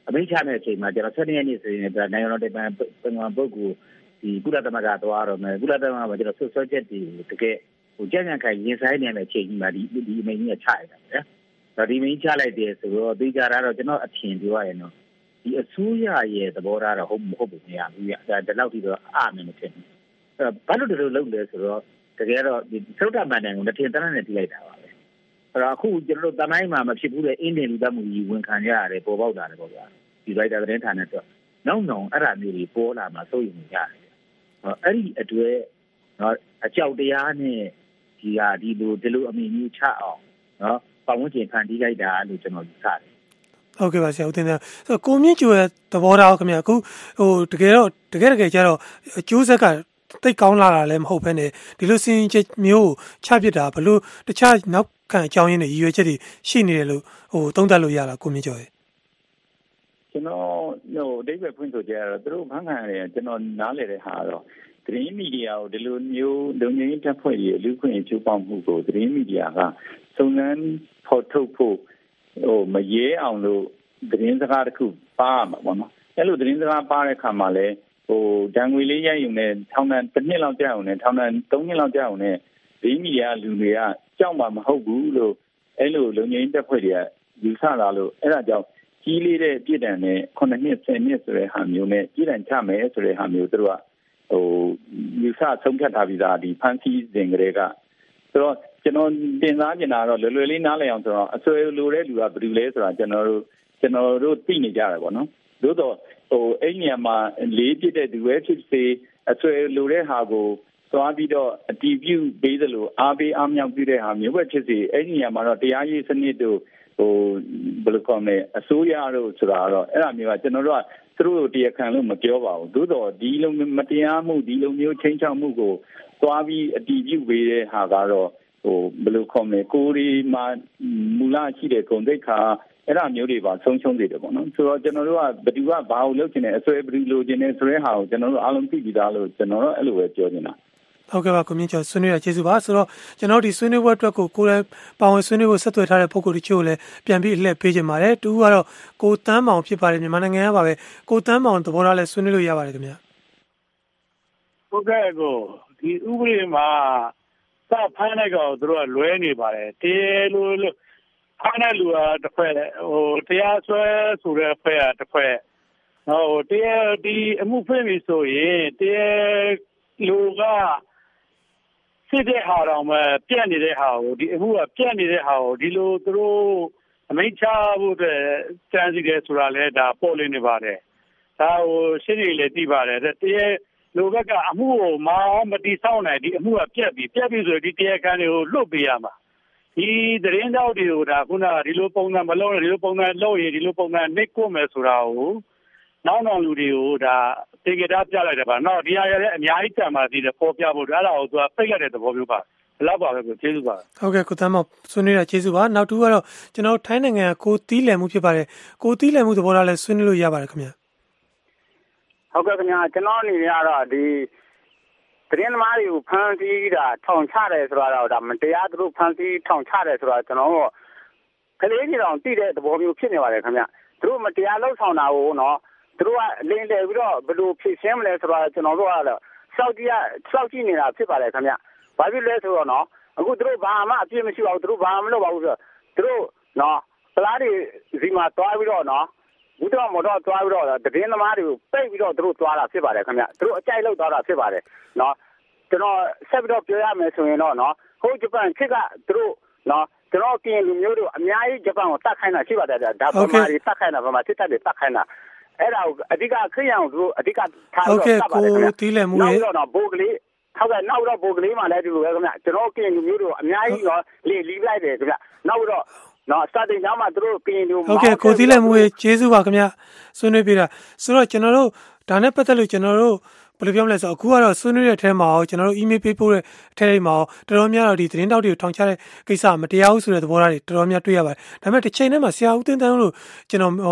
အမိန့်ချတဲ့အချိန်မှာကျွန်တော်12ရက်နေ့ဆိုရင်နိုင်ငံတော်တိုင်ပင်ပုဂ္ဂိုလ်ဒီကုလသမဂ္ဂသွားတော့မယ်ကုလသမဂ္ဂမှာကျွန်တော်ဆွဆွချက်တွေတကယ်ကြံ့ကြံ့ခိုင်ရင်ဆိုင်နေတဲ့အချိန်ကြီးမှာဒီအမိန့်ကြီးချလိုက်တာဗျာဒါဒီအမိန့်ချလိုက်တယ်ဆိုတော့သိကြတာတော့ကျွန်တော်အထင်ပြောရရင်တော့ဒီအစိုးရရဲ့သဘောထားတော့ဟုတ်မဟုတ်ဘူးမရဘူးဗျာဒါဒီလောက်ထိတော့အားမနေဖြစ်ဘူးဘာလို့ဒီလိုလုပ်လဲဆိုတော့တကယ်တော့ဒီသုဒ္ဓမန္တန်ကိုတစ်ထင်တန်းနဲ့တီးလိုက်တာပါပဲအဲ့တော့အခုကျွန်တော်တို့တမိုင်းမှာမဖြစ်ဘူးတဲ့အင်းတင်လူသတ်မှုကြီးဝန်ခံကြရတယ်ပေါ်ပေါက်တာလည်းပေါ့ဗျာဒီရိုက်တာသတင်းဌာနတော့နောက်အဲ့ဒါမျိုးတွေပေါ်လာမှာစိုးရိမ်နေကြတယ်အဲ့ဒီအတွက်အကြောက်တရားနဲ့ဒီလိုအမိမျိုးချအောင်ပတ်ဝန်းကျင်ဖန်တီးလိုက်တာလို့ကျွန်တော်ယူဆတယ်ဟုတ်ကဲ့ပါဆရာဦးတင်တယ်ဆိုတော့ကိုမြင့်ကျော်ရဲ့သဘောထားခင်ဗျာအခုတကယ်ကြတော့အကျိုးဆက်ကတိတ်ကောင်းလာတာလည်းမဟုတ်ဘဲနဲ့ဒီလိုစင်ချက်မျိုးချပြစ်တာဘလို့တခြားနောက်ခံအကြောင်းရင်းတွေရည်ရွယ်ချက်တွေရှိနေတယ်လို့သုံးသပ်လို့ရလားကိုမြင့်ကျော်ရဲ့ကျွန်တော်အဓိပ္ပာယ်ဖွင့်ဆိုကြရတော့သူတို့ဖန်ခံရတယ်ကျွန်တော်နားလည်တဲ့ဟာတော့သတင်းမီဒီယာကိုဒီလိုမျိုးလုံခြုံရေးတပ်ဖွဲ့တွေလူ့ခွင့်ချိုးဖောက်မှုကိုသတင်းမီဒီယာကစုံစမ်းဖော်ထုတ်ဖို့မရဲအောင်လို့သတင်းစကားတစ်ခုပါမှာပေါ့နော်အဲ့လိုသတင်းစကားပါတဲ့ခါမှာလဲဒဏ်ငွေလေးရယူနေထောင်ဒဏ်1နှစ်လောက်ကြာအောင်နဲ့ထောင်ဒဏ်3နှစ်လောက်ကြာအောင်နဲ့သတင်းမီဒီယာလူတွေကကြောက်မှာမဟုတ်ဘူးလို့အဲ့လိုလုံခြုံရေးတပ်ဖွဲ့တွေကယူဆလာလို့အဲ့ဒါကြောင့်ကြီးလေးတဲ့ပြည်တံနဲ့9နှစ်10နှစ်ဆိုတဲ့ဟာမျိုးနဲ့ပြည်တံချမယ်ဆိုတဲ့ဟာမျိုးတို့ကယူဆဆုံးဖြတ်ထားပြီးသားဒီဖန်စီစဉ်ကလေးကဆိုတော့ကျွန်တော်တင်စားနေတာတော့လွယ်လွယ်လေးနားလည်အောင်ဆိုတော့အဆွေလိုတဲ့လူကဘယ်သူလဲဆိုတာကျွန်တော်တို့သိနေကြတယ်ပေါ့နော်သို့တော့အဲ့ညမှာလေးပြတဲ့သူပဲဖြစ်စေအဆွေလိုတဲ့ဟာကိုသွားပြီးတော့အတီးပြုပေးသလိုအားပေးအားမြောက်ပြုတဲ့ဟာမျိုးပဲဖြစ်စေအဲ့ညမှာတော့တရားရေးစနစ်တို့ဘယ်လိုကောင်းလဲအစိုးရတို့ဆိုတာတော့အဲ့ဒါမျိုးကကျွန်တော်တို့ကသူတို့တရားခံလို့မပြောပါဘူးသို့တော့ဒီလိုမတရားမှုဒီလိုမျိုးချင်းချောက်မှုကိုသွားပြီးအတီးပြုပေးတဲ့ဟာကတော့ဘယ်လိုခေါ်မလဲကိုရီမှာမူလရှိတဲ့ဂုဏ်သိက္ခာအဲ့ဒါမျိုးတွေပါဆုံးရှုံးနေတယ်ပေါ့နော်ဆိုတော့ကျွန်တော်တို့ကဘယ်သူကဘာကိုလုပ်ချင်တယ်အစွဲဘယ်သူလိုချင်တယ်ဆိုတဲ့ဟာကိုကျွန်တော်တို့အားလုံးသိပြီးသားလို့ကျွန်တော်တို့အဲ့လိုပဲပြောနေတာဟုတ်ကဲ့ပါကိုမြင့်ကျော်ဆွေးနွေးရကျေးဇူးပါဆိုတော့ကျွန်တော်ဒီဆွေးနွေးပွဲအတွက်ကိုယ်လည်းပါဝင်ဆွေးနွေးဖို့ဆက်သွယ်ထားတဲ့ပုဂ္ဂိုလ်တချို့လည်းပြန်ပြီးအလှည့်ပေးကြပါတယ်တူကတော့ကိုတန်းမောင်ဖြစ်ပါတယ်မြန်မာနိုင်ငံကပါပဲကိုတန်းမောင်သဘောထားလည်းဆွေးနွေးလို့ရပါတယ်ခင်ဗျာဟုတ်ကဲ့ကိုဒီဥပဒေမှာစဖမ်းတဲ့ကောင်တို့ကလွဲနေပါတယ်တရားလို့ဖမ်းတဲ့လူကတစ်ဖွဲ့တရားစွဲဆိုတဲ့ဖွဲ့ကတစ်ဖွဲ့တရားဒီအမှုဖွင့်ပြီဆိုရင်တရားလူကစစ်တဲ့ဟာတော့မှပြက်နေတဲ့ဟာကိုဒီအမှုကပြက်နေတဲ့ဟာကိုဒီလိုသူတို့အမိန့်ချဖို့အတွက်စံစီတယ်ဆိုတာလဲဒါပေါ်လင်းနေပါတယ်ဒါရှင်းနေလေသိပါတယ်တရားလူဘက်ကအမှုကိုမတိဆောက်နိုင်ဒီအမှုကပြက်ပြီဆိုဒီတရားခံတွေကိုလွတ်ပေးရမှာဒီသတင်းတောက်တွေကိုဒါခုနကဒီလိုပုံစံမလုပ်နဲ့ဒီလိုပုံစံလုပ်ရင်ဒီလိုပုံစံနှိပ်ကွမယ်ဆိုတာကိုနောက်လူတွေကိုဒါတေကြတာပြလိုက်တယ်ပါနောက်ဒီဟာရလည်းအများကြီးတန်ပါသေးတယ်ပေါ်ပြဖို့အဲ့ဒါကိုသူကပိတ်လိုက်တဲ့သဘောမျိုးပါဘယ်လောက်ပါပဲကိုကျေးဇူးပါဟုတ်ကဲ့ကိုတန်းမောင်ဆွေးနွေးရကျေးဇူးပါနောက်တူကတော့ကျွန်တော်ထိုင်းနိုင်ငံကိုတီးလည်မှုဖြစ်ပါတယ်ကိုတီးလည်မှုသဘောထားလဲဆွေးနွေးလို့ရပါတယ်ခင်ဗျာဟုတ်ကဲ့ခင်ဗျာကျွန်တော်အနေနဲ့ကတော့ဒီသတင်းသမားတွေကိုဖမ်းဆီးတာထောင်ချတယ်ဆိုတာတော့ဒါမတရားသူတို့ဖမ်းဆီးထောင်ချတယ်ဆိုတာကျွန်တော်တို့ကလေးကြီးတောင်သိတဲ့သဘောမျိုးဖြစ်နေပါတယ်ခင်ဗျသူတို့မတရားလုပ်ဆောင်တာကိုနော်သူတို့ကလင်းတယ်ပြီးတော့ဘယ်လိုဖြည့်ရှင်းမလဲဆိုတာကျွန်တော်တို့ကတော့စောက်ကြည့်နေတာဖြစ်ပါတယ်ခင်ဗျဘာဖြစ်လဲဆိုတော့နော်အခုသူတို့ဘာမှအပြစ်မရှိပါဘူးသူတို့ဘာမှမလုပ်ပါဘူးဆိုတော့သူတို့နော်ပလားတွေဒီမှာတွားပြီးတော့နော်ဘူးတော့မတော့တွားပြီးတော့သတင်းသမားတွေကိုပိတ်ပြီးတော့သူတို့တွားတာဖြစ်ပါတယ်ခင်ဗျသူတို့အကြိုက်လောက်တွားတာဖြစ်ပါတယ်နော်ကျွန်တော်ဆက်ပြီးတော့ပြောရမယ်ဆိုရင်တော့နော်ဟိုဂျပန်ခေတ်ကသူတို့နော်ကျွန်တော်ကရင်လူမျိုးတို့အများကြီးဂျပန်ကိုတတ်ခိုင်းတာရှိပါတယ်ဒါဗမာတွေတတ်ခိုင်းတာဗမာစစ်တပ်တွေတတ်ခိုင်းတာအဲ့ဒါကိုအဓိကခရစ်ယာန်ကိုအဓိကထားတော့တတ်ပါတယ်ခင်ဗျတီးလည်မှုရဲ့နောက်တော့ဘိုးကလေးဟုတ်ကဲ့နောက်တော့ဘိုးကလေးမှလည်းဒီလိုပဲခင်ဗျကျွန်တော်ကရင်လူမျိုးတို့အများကြီးတော့လီလိုက်တယ်ခင်ဗျနောက်တော့နော်စတင်ကြောင်းမှာသူတို့ကရင်လူဟုတ်ကဲ့ကိုတီးလည်မှုရဲ့ကျေးဇူးပါခင်ဗျဆွေးနွေးပြတာဆိုတော့ကျွန်တော်တို့ဒါနဲ့ပတ်သက်လို့ကျွန်တော်တို့ဘယ်လိုပြောမလဲဆိုအခုကတော့ဆွေးနွေးတဲ့အထဲမှာကျွန်တော်တို့ email ပေးပို့တဲ့အထဲမှာတော်တော်များတော့ဒီသတင်းတောက်တွေကိုထောင်ချတဲ့ကိစ္စမတရားဘူးဆိုတဲ့သဘောထားတွေတော်တော်များတွေ့ရပါတယ်ဒါပေမဲ့တစ်ချိန်တည်းမှာဆရာဦးသိန်းတန်းလို့ကျွန်တော်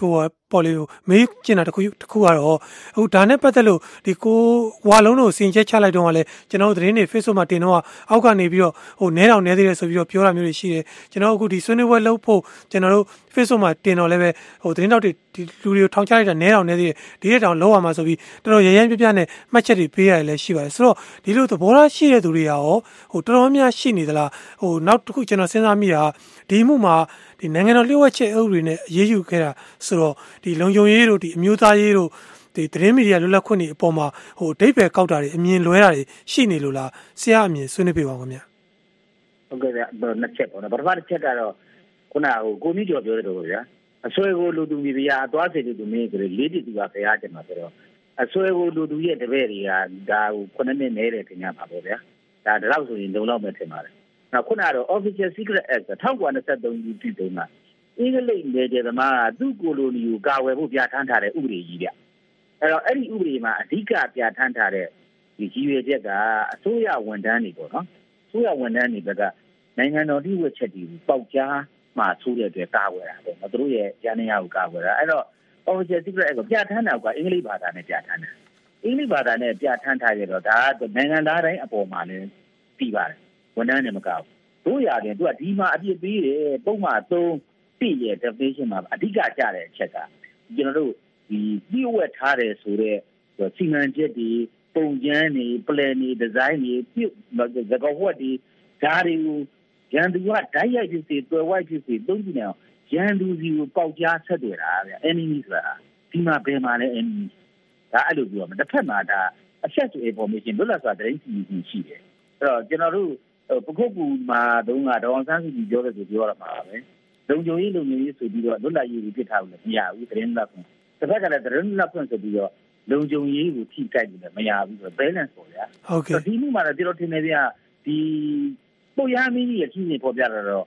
ပေါ်လေးကိုမေးချင်တာတစ်ခုကတော့အခုဒါနဲ့ပတ်သက်လို့ဒီကိုဝါလုံးတို့စင်ချက်ချလိုက်တော့ကလည်းကျွန်တော်တို့သတင်းတွေ Facebook မှာတင်တော့အောက်ကနေပြီးတော့နဲတောင်နဲသေးတယ်ဆိုပြီးတော့ပြောတာမျိုးတွေရှိတယ်ကျွန်တော်အခုဒီဆွေးနွေးပွဲလုပ်ဖို့ကျွန်တော်တို့ Facebook မှာတင်တော့လည်းပဲသတင်းတောက်တွေဒီလူတွေကိုထောင်ချလိုက်တာနဲတောင်နဲသေးတယ်ဒီရက်တောင်လောက်ရမှာဆိုပြီးတော်တော်ရရမ်းပြပြနဲ့မှတ်ချက်တွေပေးရတယ်လည်းရှိပါတယ်ဆိုတော့ဒီလိုသဘောထားရှိတဲ့သူတွေကရောတော်တော်များရှိနေသလားနောက်တစ်ခုကျွန်တော်စဉ်းစားမိတာဒီမှုမှာဒီနိုင်ငံတော်လျှို့ဝှက်ချက်အုပ်တွေနဲ့အရေးယူခဲ့တာဆိုတော့ဒီလုံခြုံရေးတို့ဒီအမျိုးသားရေးတို့ဒီသတင်းမီဒီယာလွတ်လပ်ခွင့်တွေအပေါ်မှာအဓိပ္ပာယ်ကောက်တာတွေအမြင်လွဲတာတွေရှိနေလို့လားဆရာအမြင်ဆွေးနွေးပြပါဦးခင်ဗျာဟုတ်ကဲ့ဗျနှစ်ချက်ပေါ့နော်ပထမတစ်ချက်ကတော့ခုနကိုမျိုးကျော်ပြောတဲ့လိုဗျာအစွဲကိုလူသူမီဒီယာအသွားစေလူသူမင်းဆိုလေးတိသူကဖရားကျင်မှာဆိုတော့အစွဲကိုလူသူရဲ့တပည့်တွေကဒါကို9နှစ်နဲတယ်ထင်ရပါပေါ့ဗျာဒါတော့ဆိုရင်လုံလောက်မယ်ထင်ပါတယ်နောက်ခုနကတော့ Official Secret Act 1923ခုပြည်တုန်းကအင်္ဂလိပ်နယ်ကျယ်သမားကသူ့ကိုလိုနီကိုကာဝယ်ဖို့ပြဋ္ဌာန်းထားတဲ့ဥပဒေကြီးဗျအဲ့တော့အဲ့ဒီဥပဒေမှာအဓိကပြဋ္ဌာန်းထားတဲ့ဒီကြီးရွယ်ချက်ကအစိုးရဝန်ထမ်းတွေပေါ့နော်အစိုးရဝန်ထမ်းတွေဘက်ကနိုင်ငံတော်ဒီဝက်ချက်တွေကိုပေါက်ကြားမှဆိုးတဲ့အတွက်ကာဝယ်တာပေါ့နော်သူတို့ရဲ့ဉာဏ်ဉာဏ်ကိုကာဝယ်တာအဲ့တော့ Official Secret Act ကိုပြဋ္ဌာန်းတာကအင်္ဂလိပ်ဘာသာနဲ့ပြဋ္ဌာန်းတယ်အင်္ဂလိပ်ဘာသာနဲ့ပြဋ္ဌာန်းထားကြတော့ဒါကနိုင်ငံသားတိုင်းအပေါ်မှာလည်းပြီးပါတယ်ဝန်ထမ်းတွေမကောက်တို့ရတယ်သူကဒီမှာအပြစ်ပေးတယ်ပုံမှန်3ပြည့်ရဲ့ definition မှာအဓိကကြတဲ့အချက်ကကျွန်တော်တို့ဒီပြည့်ဝတ်ထားတယ်ဆိုတော့စီမံချက်တွေပုံကျန်းတွေ plan တွေ design တွေပြုသကောဝတ်တွေဒါတွေကိုရန်သူကဓာတ်ရိုက်ဖြစ်စေတွယ်ဝိုက်ဖြစ်စေသုံးကြည့်နေအောင်ရန်သူစီကိုပေါက်ကြားဆက်တွေ့တာဗျ enemy ဆိုတာဒီမှာဘယ်မှာလဲ enemy ဒါအဲ့လိုပြောမှာတစ်ဖက်မှာဒါ access to information လွတ်လပ်စွာသတင်းစီရင်ရှိတယ်အဲ့တော့ကျွန်တော်တို့ပခုတ်ကူမှာတုန်းကဒေါအောင်ဆန်းစုကြည်ပြောတဲ့ဆိုပြောရမှာပဲလုံခြုံရေးဆိုပြီးတော့လွတ်လပ်ရေးကိုပြစ်ထားလို့မရဘူးသတင်းလက်ခွင့်တစ်ဖက်ကလည်းသတင်းလက်ခွင့်ဆိုပြီးတော့လုံခြုံရေးကိုထိကြိုက်လို့မရဘူးဆိုတော့ balance ပေါ့ဗျာဟုတ်ကဲ့ဒီမှုမှာလည်းကျွန်တော်ထင်နေဗျာဒီပိုရမင်းကြီးရဲ့ကြီးနေပေါ်ပြတော့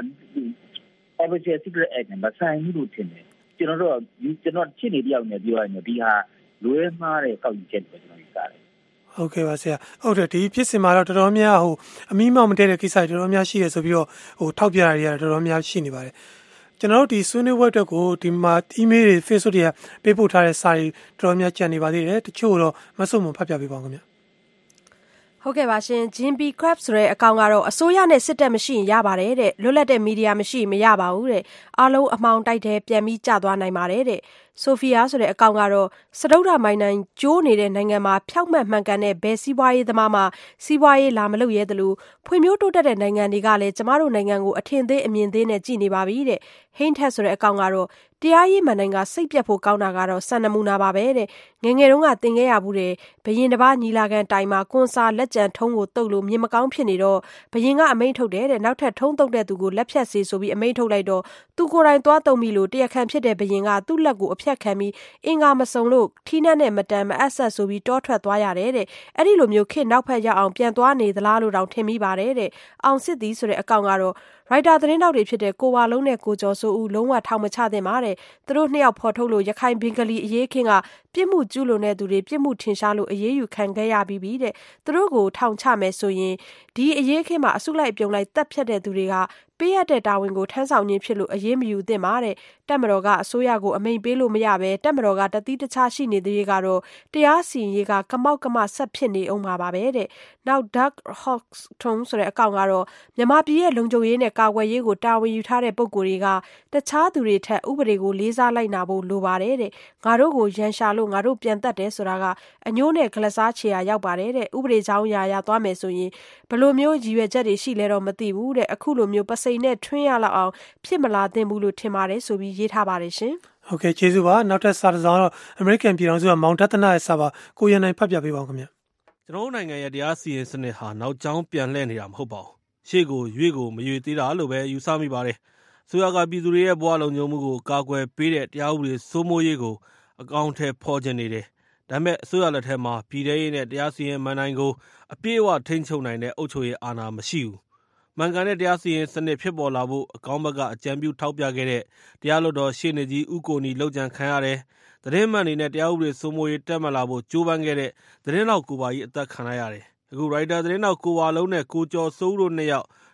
Official Secret Act နဲ့မဆိုင်ဘူးလို့ထင်တယ်ကျွန်တော်ချစ်နေတယောက်နဲ့ပြောရရင်ဒီဟာလွဲမှားတဲ့ကောက်ယူချက်ပဲကျွန်တော်ယူဆတယ်ဟုတ်ကဲ့ပါဆရာဟုတ်တယ်ဒီဖြစ်စဉ်မှာတော့တော်တော်များအမီးမောင်မတည့်တဲ့ကိစ္စတွေတော်တော်များရှိရဆိုပြီးတော့ထောက်ပြတာတွေတော်တော်များရှိနေပါတယ်ကျွန်တော်တို့ဒီဆွေးနွေးပွဲအတွက်ကိုဒီမှာ email တွေ Facebook တွေကပေးပို့ထားတဲ့စာတွေတော်တော်များကြံနေပါသေးတယ်တချို့တော့မဆုတ်မဖတ်ပြပေးပါဦးခင်ဗျဟုတ်ကဲ့ပါရှင် Jimby Crab ဆိုတဲ့အကောင့်ကတော့အစိုးရနဲ့စစ်တပ်မရှိရင်ရပါတယ်တဲ့လွတ်လပ်တဲ့မီဒီယာမရှိရင်မရပါဘူးတဲ့အားလုံးအမှောင်တိုက်တဲ့ပြန်ပြီးကျသွားနိုင်ပါတယ်တဲ့ဆိုဖီယာဆိုတဲ့အကောင့်ကတော့စတုဒ္ဓမိုင်းနိုင်ကျိုးနေတဲ့နိုင်ငံမှာဖြောက်မှတ်မှန်ကန်တဲ့ဘယ်စီးပွားရေးသမားမှစီးပွားရေးလာမလုပ်ရဲသလိုဖွံ့ဖြိုးတိုးတက်တဲ့နိုင်ငံတွေကလည်းကျမတို့နိုင်ငံကိုအထင်သေးအမြင်သေးနဲ့ကြည်နေပါပြီတဲ့ဟိန်းထက်ဆိုတဲ့အကောင့်ကတော့တရားရေးမှန်တိုင်းကစိတ်ပြတ်ဖို့ကောင်းတာကတော့စံနမူနာပါပဲတဲ့ငယ်ငယ်တုန်းကသင်ခဲ့ရဘူးတဲ့ဘယင်တစ်ပါးညီလာခံတိုင်မှာကွန်စာလက်ကျန်ထုံးကိုတုပ်လို့မြင်မကောင်းဖြစ်နေတော့ဘယင်ကအမိန့်ထုတ်တယ်တဲ့နောက်ထပ်ထုံးတုပ်တဲ့သူကိုလက်ဖြတ်စေဆိုပြီးအမိန့်ထုတ်လိုက်တော့သူကိုယ်တိုင်သွားတုံပြီလို့တရားခံဖြစ်တဲ့ဘယင်ကသူ့လက်ကိုအဖြတ်ခံပြီးအင်္ဂါမစုံလို့ထီးနှက်နဲ့မတန်မအပ်ဆက်ဆိုပြီးတောထွက်သွားရတယ်တဲ့အဲ့ဒီလိုမျိုးခေတ်နောက်ဖက်ရောက်အောင်ပြန်သွားနေသလားလို့တောင်ထင်မိပါတယ်တဲ့အောင်စစ်သည်ဆိုတဲ့အကောင့်ကတော့ရိုက်တာသတင်းတောက်တွေဖြစ်တဲ့ကိုဝါလုံးနဲ့ကိုကျော်စိုးဦးလုံးဝထောင်မချသင့်ပါတဲ့သူတို့နှစ်ယောက်ဖော်ထုတ်လို့ရခိုင်ဘင်္ဂလီအရေးခင်းကပြစ်မှုကျူးလွန်တဲ့သူတွေပြစ်မှုထင်ရှားလို့အရေးယူခံခဲ့ရပြီးပြီတဲ့သူတို့ကိုထောင်ချမယ်ဆိုရင်ဒီအရေးခင်းမှာအစုလိုက်ပြုံလိုက်တပ်ဖြတ်တဲ့သူတွေကပေးရတဲ့တာဝန်ကိုထမ်းဆောင်ခြင်းဖြစ်လို့အရေးမယူသင့်ပါတဲ့တပ်မတော်ကအစိုးရကိုအမိန့်ပေးလို့မရပဲတပ်မတော်ကတတိတခြားရှိနေသေးတဲ့ကတော့တရားစီရင်ရေးကကမောက်ကမဆက်ဖြစ်နေအောင်ပါပဲတဲ့နောက် Dark Hawks ထုံးဆိုတဲ့အကောင့်ကတော့မြန်မာပြည်ရဲ့လုံခြုံရေးနဲ့ကာကွယ်ရေးကိုတာဝန်ယူထားတဲ့ပုဂ္ဂိုလ်တွေကတခြားသူတွေထက်ဥပဒေကိုလေးစားလိုက်နာဖို့လိုပါတယ်တဲ့ငါတို့ကိုရန်ရှာလို့ငါတို့ပြန်တတ်တယ်ဆိုတာကအညိုးနဲ့ဂလစားချေရာရောက်ပါတယ်တဲ့ဥပဒေကြောင်းရာသွားမယ်ဆိုရင်ဘလို့မျိုးရည်ရွယ်ချက်တွေရှိလဲတော့မသိဘူးတဲ့အခုလိုမျိုးပစိန်နဲ့ထွင်းရလောက်အောင်ဖြစ်မလာသင့်ဘူးလို့ထင်ပါတယ်ဆိုပြီးရေးထားပါတယ်ရှင်ဟုတ်ကဲ့ကျေးဇူးပါနောက်ထပ်စာတစ်စောင်းတော့ American ပြည်ထောင်စုကမောင်ဒသနာရဲ့စာပါကိုရန်နိုင်ဖတ်ပြပေးပါဦးခင်ဗျကျွန်တော်တို့နိုင်ငံရဲ့တရားစီရင်စနစ်ဟာနောက်ကျောင်းပြန်လှည့်နေတာမဟုတ်ပါဘူးရှေ့ကိုရွေ့ကိုမရွေ့သေးတာလို့ပဲယူဆမိပါတယ်ဆိုရကပြည်သူတွေရဲ့ဘဝလုံခြုံမှုကိုကာကွယ်ပေးတဲ့တရားဥပဒေစိုးမိုးရေးကိုအကောင့်ထဲဖော်ကျင်နေတယ်ဒါပေမဲ့အစိုးရလက်ထက်မှာပြည်ထရေးနဲ့တရားစီရင်မှန်တိုင်းကိုအပြည့်အဝထိန်းချုပ်နိုင်တဲ့အုပ်ချုပ်ရေးအာဏာမရှိဘူးမှန်ကန်တဲ့တရားစီရင်စနစ်ဖြစ်ပေါ်လာဖို့အကောင့်ဘက်ကအကြံပြုထောက်ပြခဲ့တဲ့တရားလွှတ်တော်ရှေ့နေကြီးဦးကိုနီလောက်ကျန်ခံရတယ်သတင်းမှန်တွေနဲ့တရားဥပဒေစိုးမိုးရေးတက်မှတ်လာဖို့ကြိုးပမ်းခဲ့တဲ့သတင်းတော်ကိုပါကြီးအသက်ခံလိုက်ရတယ်အခုရိုက်တာသတင်းတော်ကိုဝါလုံးနဲ့ကိုကျော်စိုးဦးတို့နှစ်ယောက်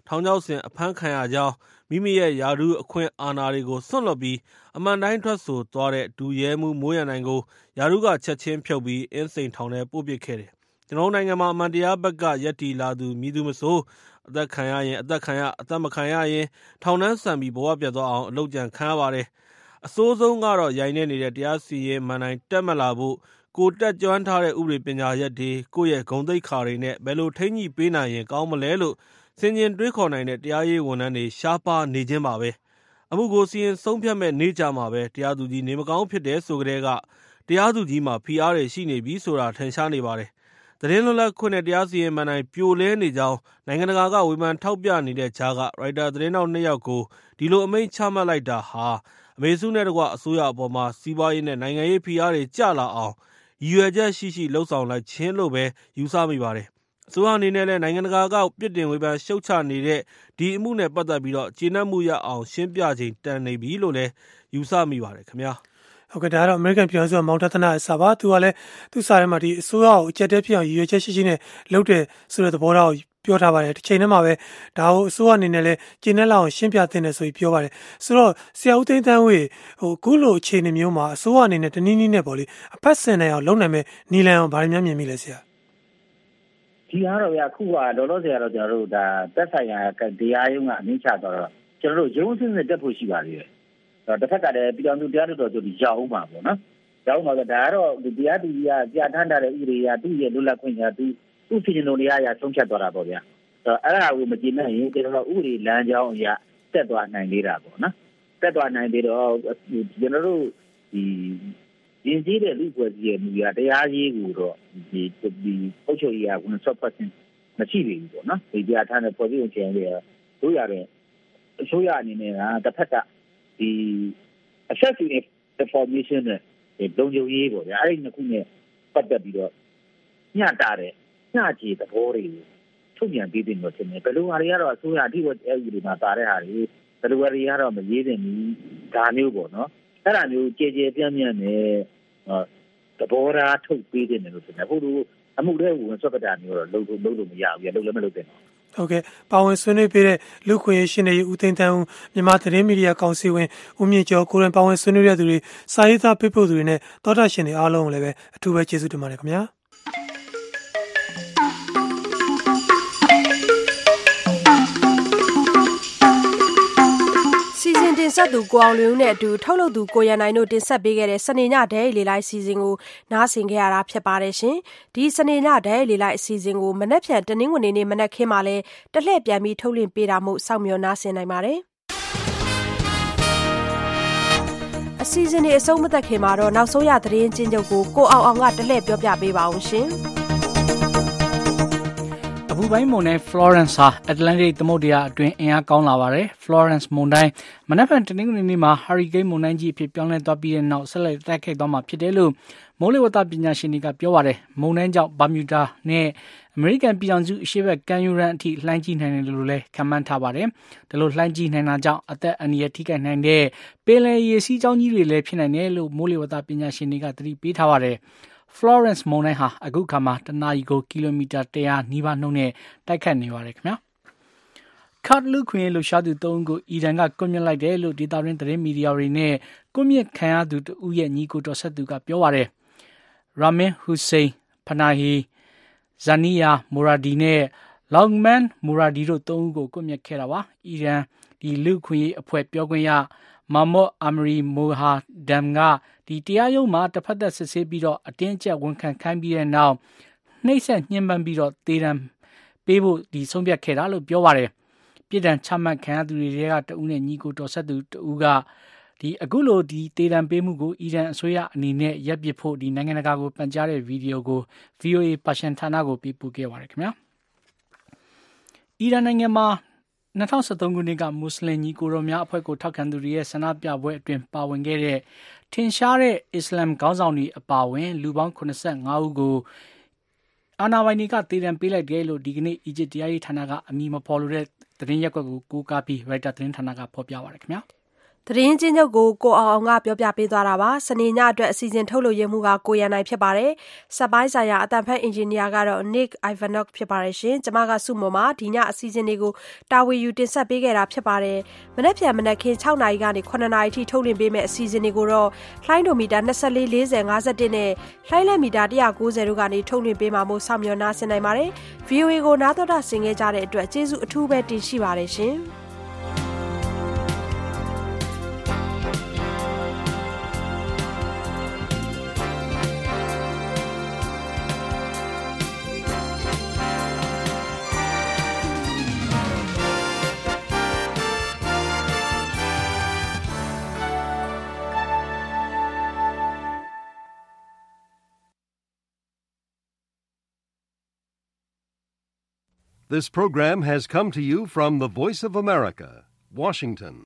ထောင်ချောက်ဆင်အဖမ်းခံရကြောင်းမိမိရဲ့ယာဒူးအခွင့်အာဏာတွေကိုစွန့်လွတ်ပြီးအမှန်တိုင်းထွက်ဆိုသွားတဲ့ဒူရဲမှုမိုးရန်နိုင်ကိုယာဒူးကချက်ချင်းဖြုတ်ပြီးအင်းစိန်ထောင်ထဲပို့ပစ်ခဲ့တယ်။ကျွန်တော်နိုင်ငံမှာအမှန်တရားဘက်ကရက်တီလာသူမည်သူမဆိုအသက်ခံရရင်အသက်ခံရအသက်မခံရရင်ထောင်နှန်းဆန်ပြီးဘဝပြတ်သွားအောင်အလုပ်ကြံခံရပါတယ်။အဆိုးဆုံးကတော့ရိုင်းနေနေတဲ့တရားစီရင်မှန်တိုင်းတက်မလာဖို့ကိုတက်ကြွမ်းထားတဲ့ဥပဒေပညာရပ်တွေကိုယ့်ရဲ့ဂုဏ်သိက္ခာတွေနဲ့ဘယ်လိုထိန်းညှိပေးနိုင်ရင်ကောင်းမလဲလို့စင်ကျင်တွေးခေါ်နိုင်တဲ့တရားရေးဝန်ထမ်းတွေရှားပါနေခြင်းပါပဲအမှုကိုစီရင်ဆုံးဖြတ်မဲ့နေကြမှာပဲတရားသူကြီးနေမကောင်းဖြစ်တဲ့ဆိုကြတဲ့ကတရားသူကြီးမှာဖိအားတွေရှိနေပြီဆိုတာထင်ရှားနေပါတယ်သတင်းလွတ်လပ်ခွင့်နဲ့တရားစီရင်မှန်တိုင်းပြိုလဲနေကြောင်းနိုင်ငံတကာကဝေဖန်ထောက်ပြနေတဲ့ကြားကရိုက်တာသတင်းတောက်2ယောက်ကိုဒီလိုအမိန့်ချမှတ်လိုက်တာဟာအမေစုနဲ့တကွအစိုးရအပေါ်မှာစီးပွားရေးနဲ့နိုင်ငံရေးဖိအားတွေကျလာအောင်ရည်ရွယ်ချက်ရှိလှုပ်ဆောင်လိုက်ခြင်းလို့ပဲယူဆမိပါတယ်။အစိုးရအနေနဲ့လည်းနိုင်ငံတကာကပြစ်တင်ဝေဖန်ရှုတ်ချနေတဲ့ဒီအမှုနဲ့ပတ်သက်ပြီးတော့ကျေနပ်မှုရအောင်ရှင်းပြခြင်းတန်နေပြီလို့လည်းယူဆမိပါတယ်ခင်ဗျာ။ဟုတ်ကဲ့ဒါကတော့ American ပြည်ထောင်စုမောင်တသနာအစားပါသူကလည်းသူ့စာထဲမှာဒီအစိုးရကိုအကြက်တဲဖြစ်အောင်ရည်ရွယ်ချက်ရှိနဲ့လုပ်တယ်ဆိုတဲ့သဘောထားကိုပြောထားပါတယ်တစ်ချိန်တည်းမှာပဲဒါကိုအစိုးရအနေနဲ့လည်းကျေနပ်လောက်အောင်ရှင်းပြသင့်တယ်ဆိုပြီးပြောပါတယ်ဆိုတော့ဆရာဦးသိန်းသန်းဝေအခုလိုအခြေအနေမျိုးမှာအစိုးရအနေနဲ့တနည်းနည်းနဲ့ပေါ့လေအဖက်ဆင်နိုင်အောင်လုပ်နိုင်မဲ့နီလန်အောင်ဗားများမြင်မိလဲဆရာဒီအားတော့အခုကလောလောဆယ်ကတော့ကျွန်တော်တို့ဒါသက်ဆိုင်ရာတရားရုံးကအမိန့်ချတော့ကျွန်တော်တို့ရုံးစင်းစစ်တက်ဖို့ရှိပါသေးတယ်တစ်ဖက်ကလည်းပြည်တော်သူတရားတော်ဆိုပြီးရောက်အောင်ပါပေါ့နော်ရောက်မှာဆိုဒါကတော့တရားသူကြီးကကြာထမ်းထားတဲ့ဥပဒေအရသူ့ရဲ့လွတ်လပ်ခွင့်ညာသူ့စီရင်တော်တရားအရဆုံးဖြတ်သွားတာပေါ့ဗျာအဲ့ဒါကိုမကြည့်နိုင်ရင်ကျွန်တော်တို့ဥပဒေလမ်းကြောင်းအရတက်သွားနိုင်သေးတာပေါ့နော်တက်သွားနိုင်သေးတော့ကျွန်တော်တို့ဒီရင်းကြီးတဲ့လူ့ဖွဲ့စည်းရဲ့မူရတရားရေးကိုတော့ဒီအုပ်ချုပ်ရေးက100%မရှိသေးဘူးပေါ့နော်ဒီကြားထားတဲ့ဖွဲ့စည်းပုံချင်တွေတို့ရတဲ့အစိုးရအနေနဲ့ကတစ်ဖက်ကဒီ assessing information နဲ့လုံခြုံရေးပေါ့ဗျာအဲ့ဒီနှစ်ခုနဲ့ပတ်သက်ပြီးတော့ညှတာတဲ့ညချေသဘောတွေကိုထုတ်ပြန်ပေးတယ်လို့ထင်တယ်ဘယ်လိုဟာတွေကတော့အစိုးရအထိအဲ့ဒီတွေမှာပါတဲ့ဟာတွေဘယ်လိုဟာတွေကတော့မရေးသင့်ဘူးဒါမျိုးပေါ့နော်အဲ့ဒါမျိုးကြည်ကြည်ပြန့်ပြန့်နဲ့သဘောထားထုတ်ပေးတယ်လို့ထင်တယ်ဟိုလိုအမှုတွေကိုဝင်ဆွတ်တာမျိုးတော့လုပ်လို့မရဘူးလုပ်လည်းမလုပ်သင့်ဘူးဟုတ်ကဲ့ပါဝင်ဆွေးနွေးပေးတဲ့လူခွင့်ရေးရှင်တွေဦးသိန်းတန်းဦးမြန်မာသတင်းမီဒီယာကောင်စီဝင်ဦးမြင့်ကျော်ကိုရင်ပါဝင်ဆွေးနွေးတဲ့သူတွေစာရေးသားပေးပို့သူတွေနဲ့သောတာရှင်တွေအားလုံးကိုလည်းပဲအထူးပဲကျေးဇူးတင်ပါတယ်ခင်ဗျာတင်ဆက်သူကိုအောင်လွင်ဦးနဲ့အတူထုတ်လုပ်သူကိုရန်နိုင်တို့တင်ဆက်ပေးခဲ့တဲ့စနေညဒဲရီလေးလိုက်အစီအစဉ်ကိုနားဆင်ခဲ့ရတာဖြစ်ပါတယ်ရှင်။ဒီစနေညဒဲရီလိုက်အစီအစဉ်ကိုမနက်ဖြန်တနင်္ဂနွေနေ့မနက်ခင်းမှာလဲတလှည့်ပြန်ပြီးထုတ်လွှင့်ပေးတာမို့စောင့်မျှော်နားဆင်နိုင်ပါတယ်။အစီအစဉ်တွေအဆုံးမသက်ခင်မှာတော့နောက်ဆုံးရသတင်းချင်းချုပ်ကိုအောင်ကတလှည့်ပြောပြပေးပါအောင်ရှင်။အပူပိုင်းမုန်တိုင်း Florence ဟာ Atlantic သမုဒ္ဒရာအတွင်းအင်အားကောင်းလာပါတယ်။ Florence မုန်တိုင်းမနက်ဖြန်တနင်္ဂနွေနေ့မှာ Hurricane မုန်တိုင်းကြီးအဖြစ်ပြောင်းလဲသွားပြီးတဲ့နောက်ဆက်လက်တိုက်ခိုက်သွားမှာဖြစ်တယ်လို့မိုးလေဝသပညာရှင်တွေကပြောပါတယ်။မုန်တိုင်းကြောင့် Bermuda နဲ့ American ပြည်ထောင်စုအရှေ့ဘက်ကမ်းရိုးတန်းအထိလှိုင်းကြီးနိုင်တယ်လို့လည်းခန့်မှန်းထားပါတယ်။ဒါလိုလှိုင်းကြီးနိုင်တာကြောင့်အသက်အန္တရာယ်ထိခိုက်နိုင်တဲ့ပင်လယ်ရေစီးကြောင်းကြီးတွေလည်းဖြစ်နိုင်တယ်လို့မိုးလေဝသပညာရှင်တွေကသတိပေးထားပါတယ်။ Florence မုန်တိုင်းဟာအခုခါမှာတနာရီကိုကီလိုမီတာ100နီးပါးနှုန်းနဲ့တိုက်ခတ်နေပါတယ်ခင်ဗျာ။ Kurd လူခွင့်လှူရှားသူ3ဦးကိုအီရန်ကကွပ်မျက်လိုက်တယ်လို့ဒေသတွင်းသတင်းမီဒီယာတွေနဲ့ကွပ်မျက်ခံရသူတဦးရဲ့ညီကိုတော်ဆက်သူကပြောပါတယ်။ Ramin Hussein Panahi, Zania Moradi နဲ့ Logman Moradi တို့3ဦးကိုကွပ်မျက်ခဲ့တာပါ။အီရန်ဒီလူခွင့်အဖွဲ့ပြောခွင့်ရMahmoud Amri Mohadam ကဒီတရားရုံးမှာတစ်ဖက်သက်စစ်ဆေးပြီးတော့အတင်းအကျပ်ဝန်ခံခိုင်းပြီးတဲ့နောက်နှိပ်စက်ညှဉ်းပန်းပြီးတော့သေဒဏ်ပေးဖို့ဒီဆုံးဖြတ်ခဲ့တာလို့ပြောပါတယ်။ပြည်ထန်ချမှတ်ခံရသူတွေကတဦးနဲ့ညီကိုတော်ဆက်သူတဦးကဒီအခုလိုဒီသေဒဏ်ပေးမှုကိုအီရန်အစိုးရအနေနဲ့ရပ်ပစ်ဖို့ဒီနိုင်ငံတကာကိုပန်ကြားတဲ့ဗီဒီယိုကို VOA ပါရှင်ဌာနကိုပေးပို့ခဲ့ပါတယ်ခင်ဗျာ။အီရန်နိုင်ငံမှာ2013ခုနှစ်ကမွတ်စလင်ညီကိုတော်များအဖွဲ့ကိုထောက်ခံသူတွေရဲ့ဆန္ဒပြပွဲအတွင်းပါဝင်ခဲ့တဲ့ထင်ရှားတဲ့အစ္စလမ်ခေါင်းဆောင်တွေအပါအဝင်လူပေါင်း85ဦးကိုအာဏာပိုင်တွေကသေဒဏ်ပေးလိုက်တယ်လို့ဒီကနေ့အီဂျစ်တရားရေးဌာနကအမည်မဖော်လိုတဲ့သတင်းရက်ကွက်ကိုကိုးကားပြီးရိုက်တာသတင်းဌာနကဖော်ပြပါတယ်ခင်ဗျာသတင်းချင်းချုပ်ကိုအောင်ကပြောပြပေးသွားတာပါစနေညအတွက်အစီအစဉ်ထုတ်လို့ရမှုကကိုရန်နိုင်ဖြစ်ပါတယ်စက်ပိုင်းဆိုင်ရာအတန်ဖက်အင်ဂျင်နီယာကတော့ Nick Ivanov ဖြစ်ပါတယ်ရှင်ကျွန်မကစုမွန်မှာဒီညအစီအစဉ်တွေကိုတာဝန်ယူတင်ဆက်ပေးခဲ့တာဖြစ်ပါတယ်မနေ့ပြန်မနေ့ခင်း6နာရီကနေ9နာရီထိထုတ်လွှင့်ပေးမယ့်အစီအစဉ်တွေကိုတော့လှိုင်းဒိုမီတာ24 40 51နဲ့လှိုင်းလက်မီတာ190တို့ကနေထုတ်လွှင့်ပေးမှာမို့ဆောင်မျှော်နားဆင်နိုင်ပါတယ် VOA ကိုနားတော်တာဆင်ခဲ့ကြတဲ့အတွက်ကျေးဇူးအထူးပဲတင်ရှိပါတယ်ရှင် This program has come to you from the Voice of America, Washington.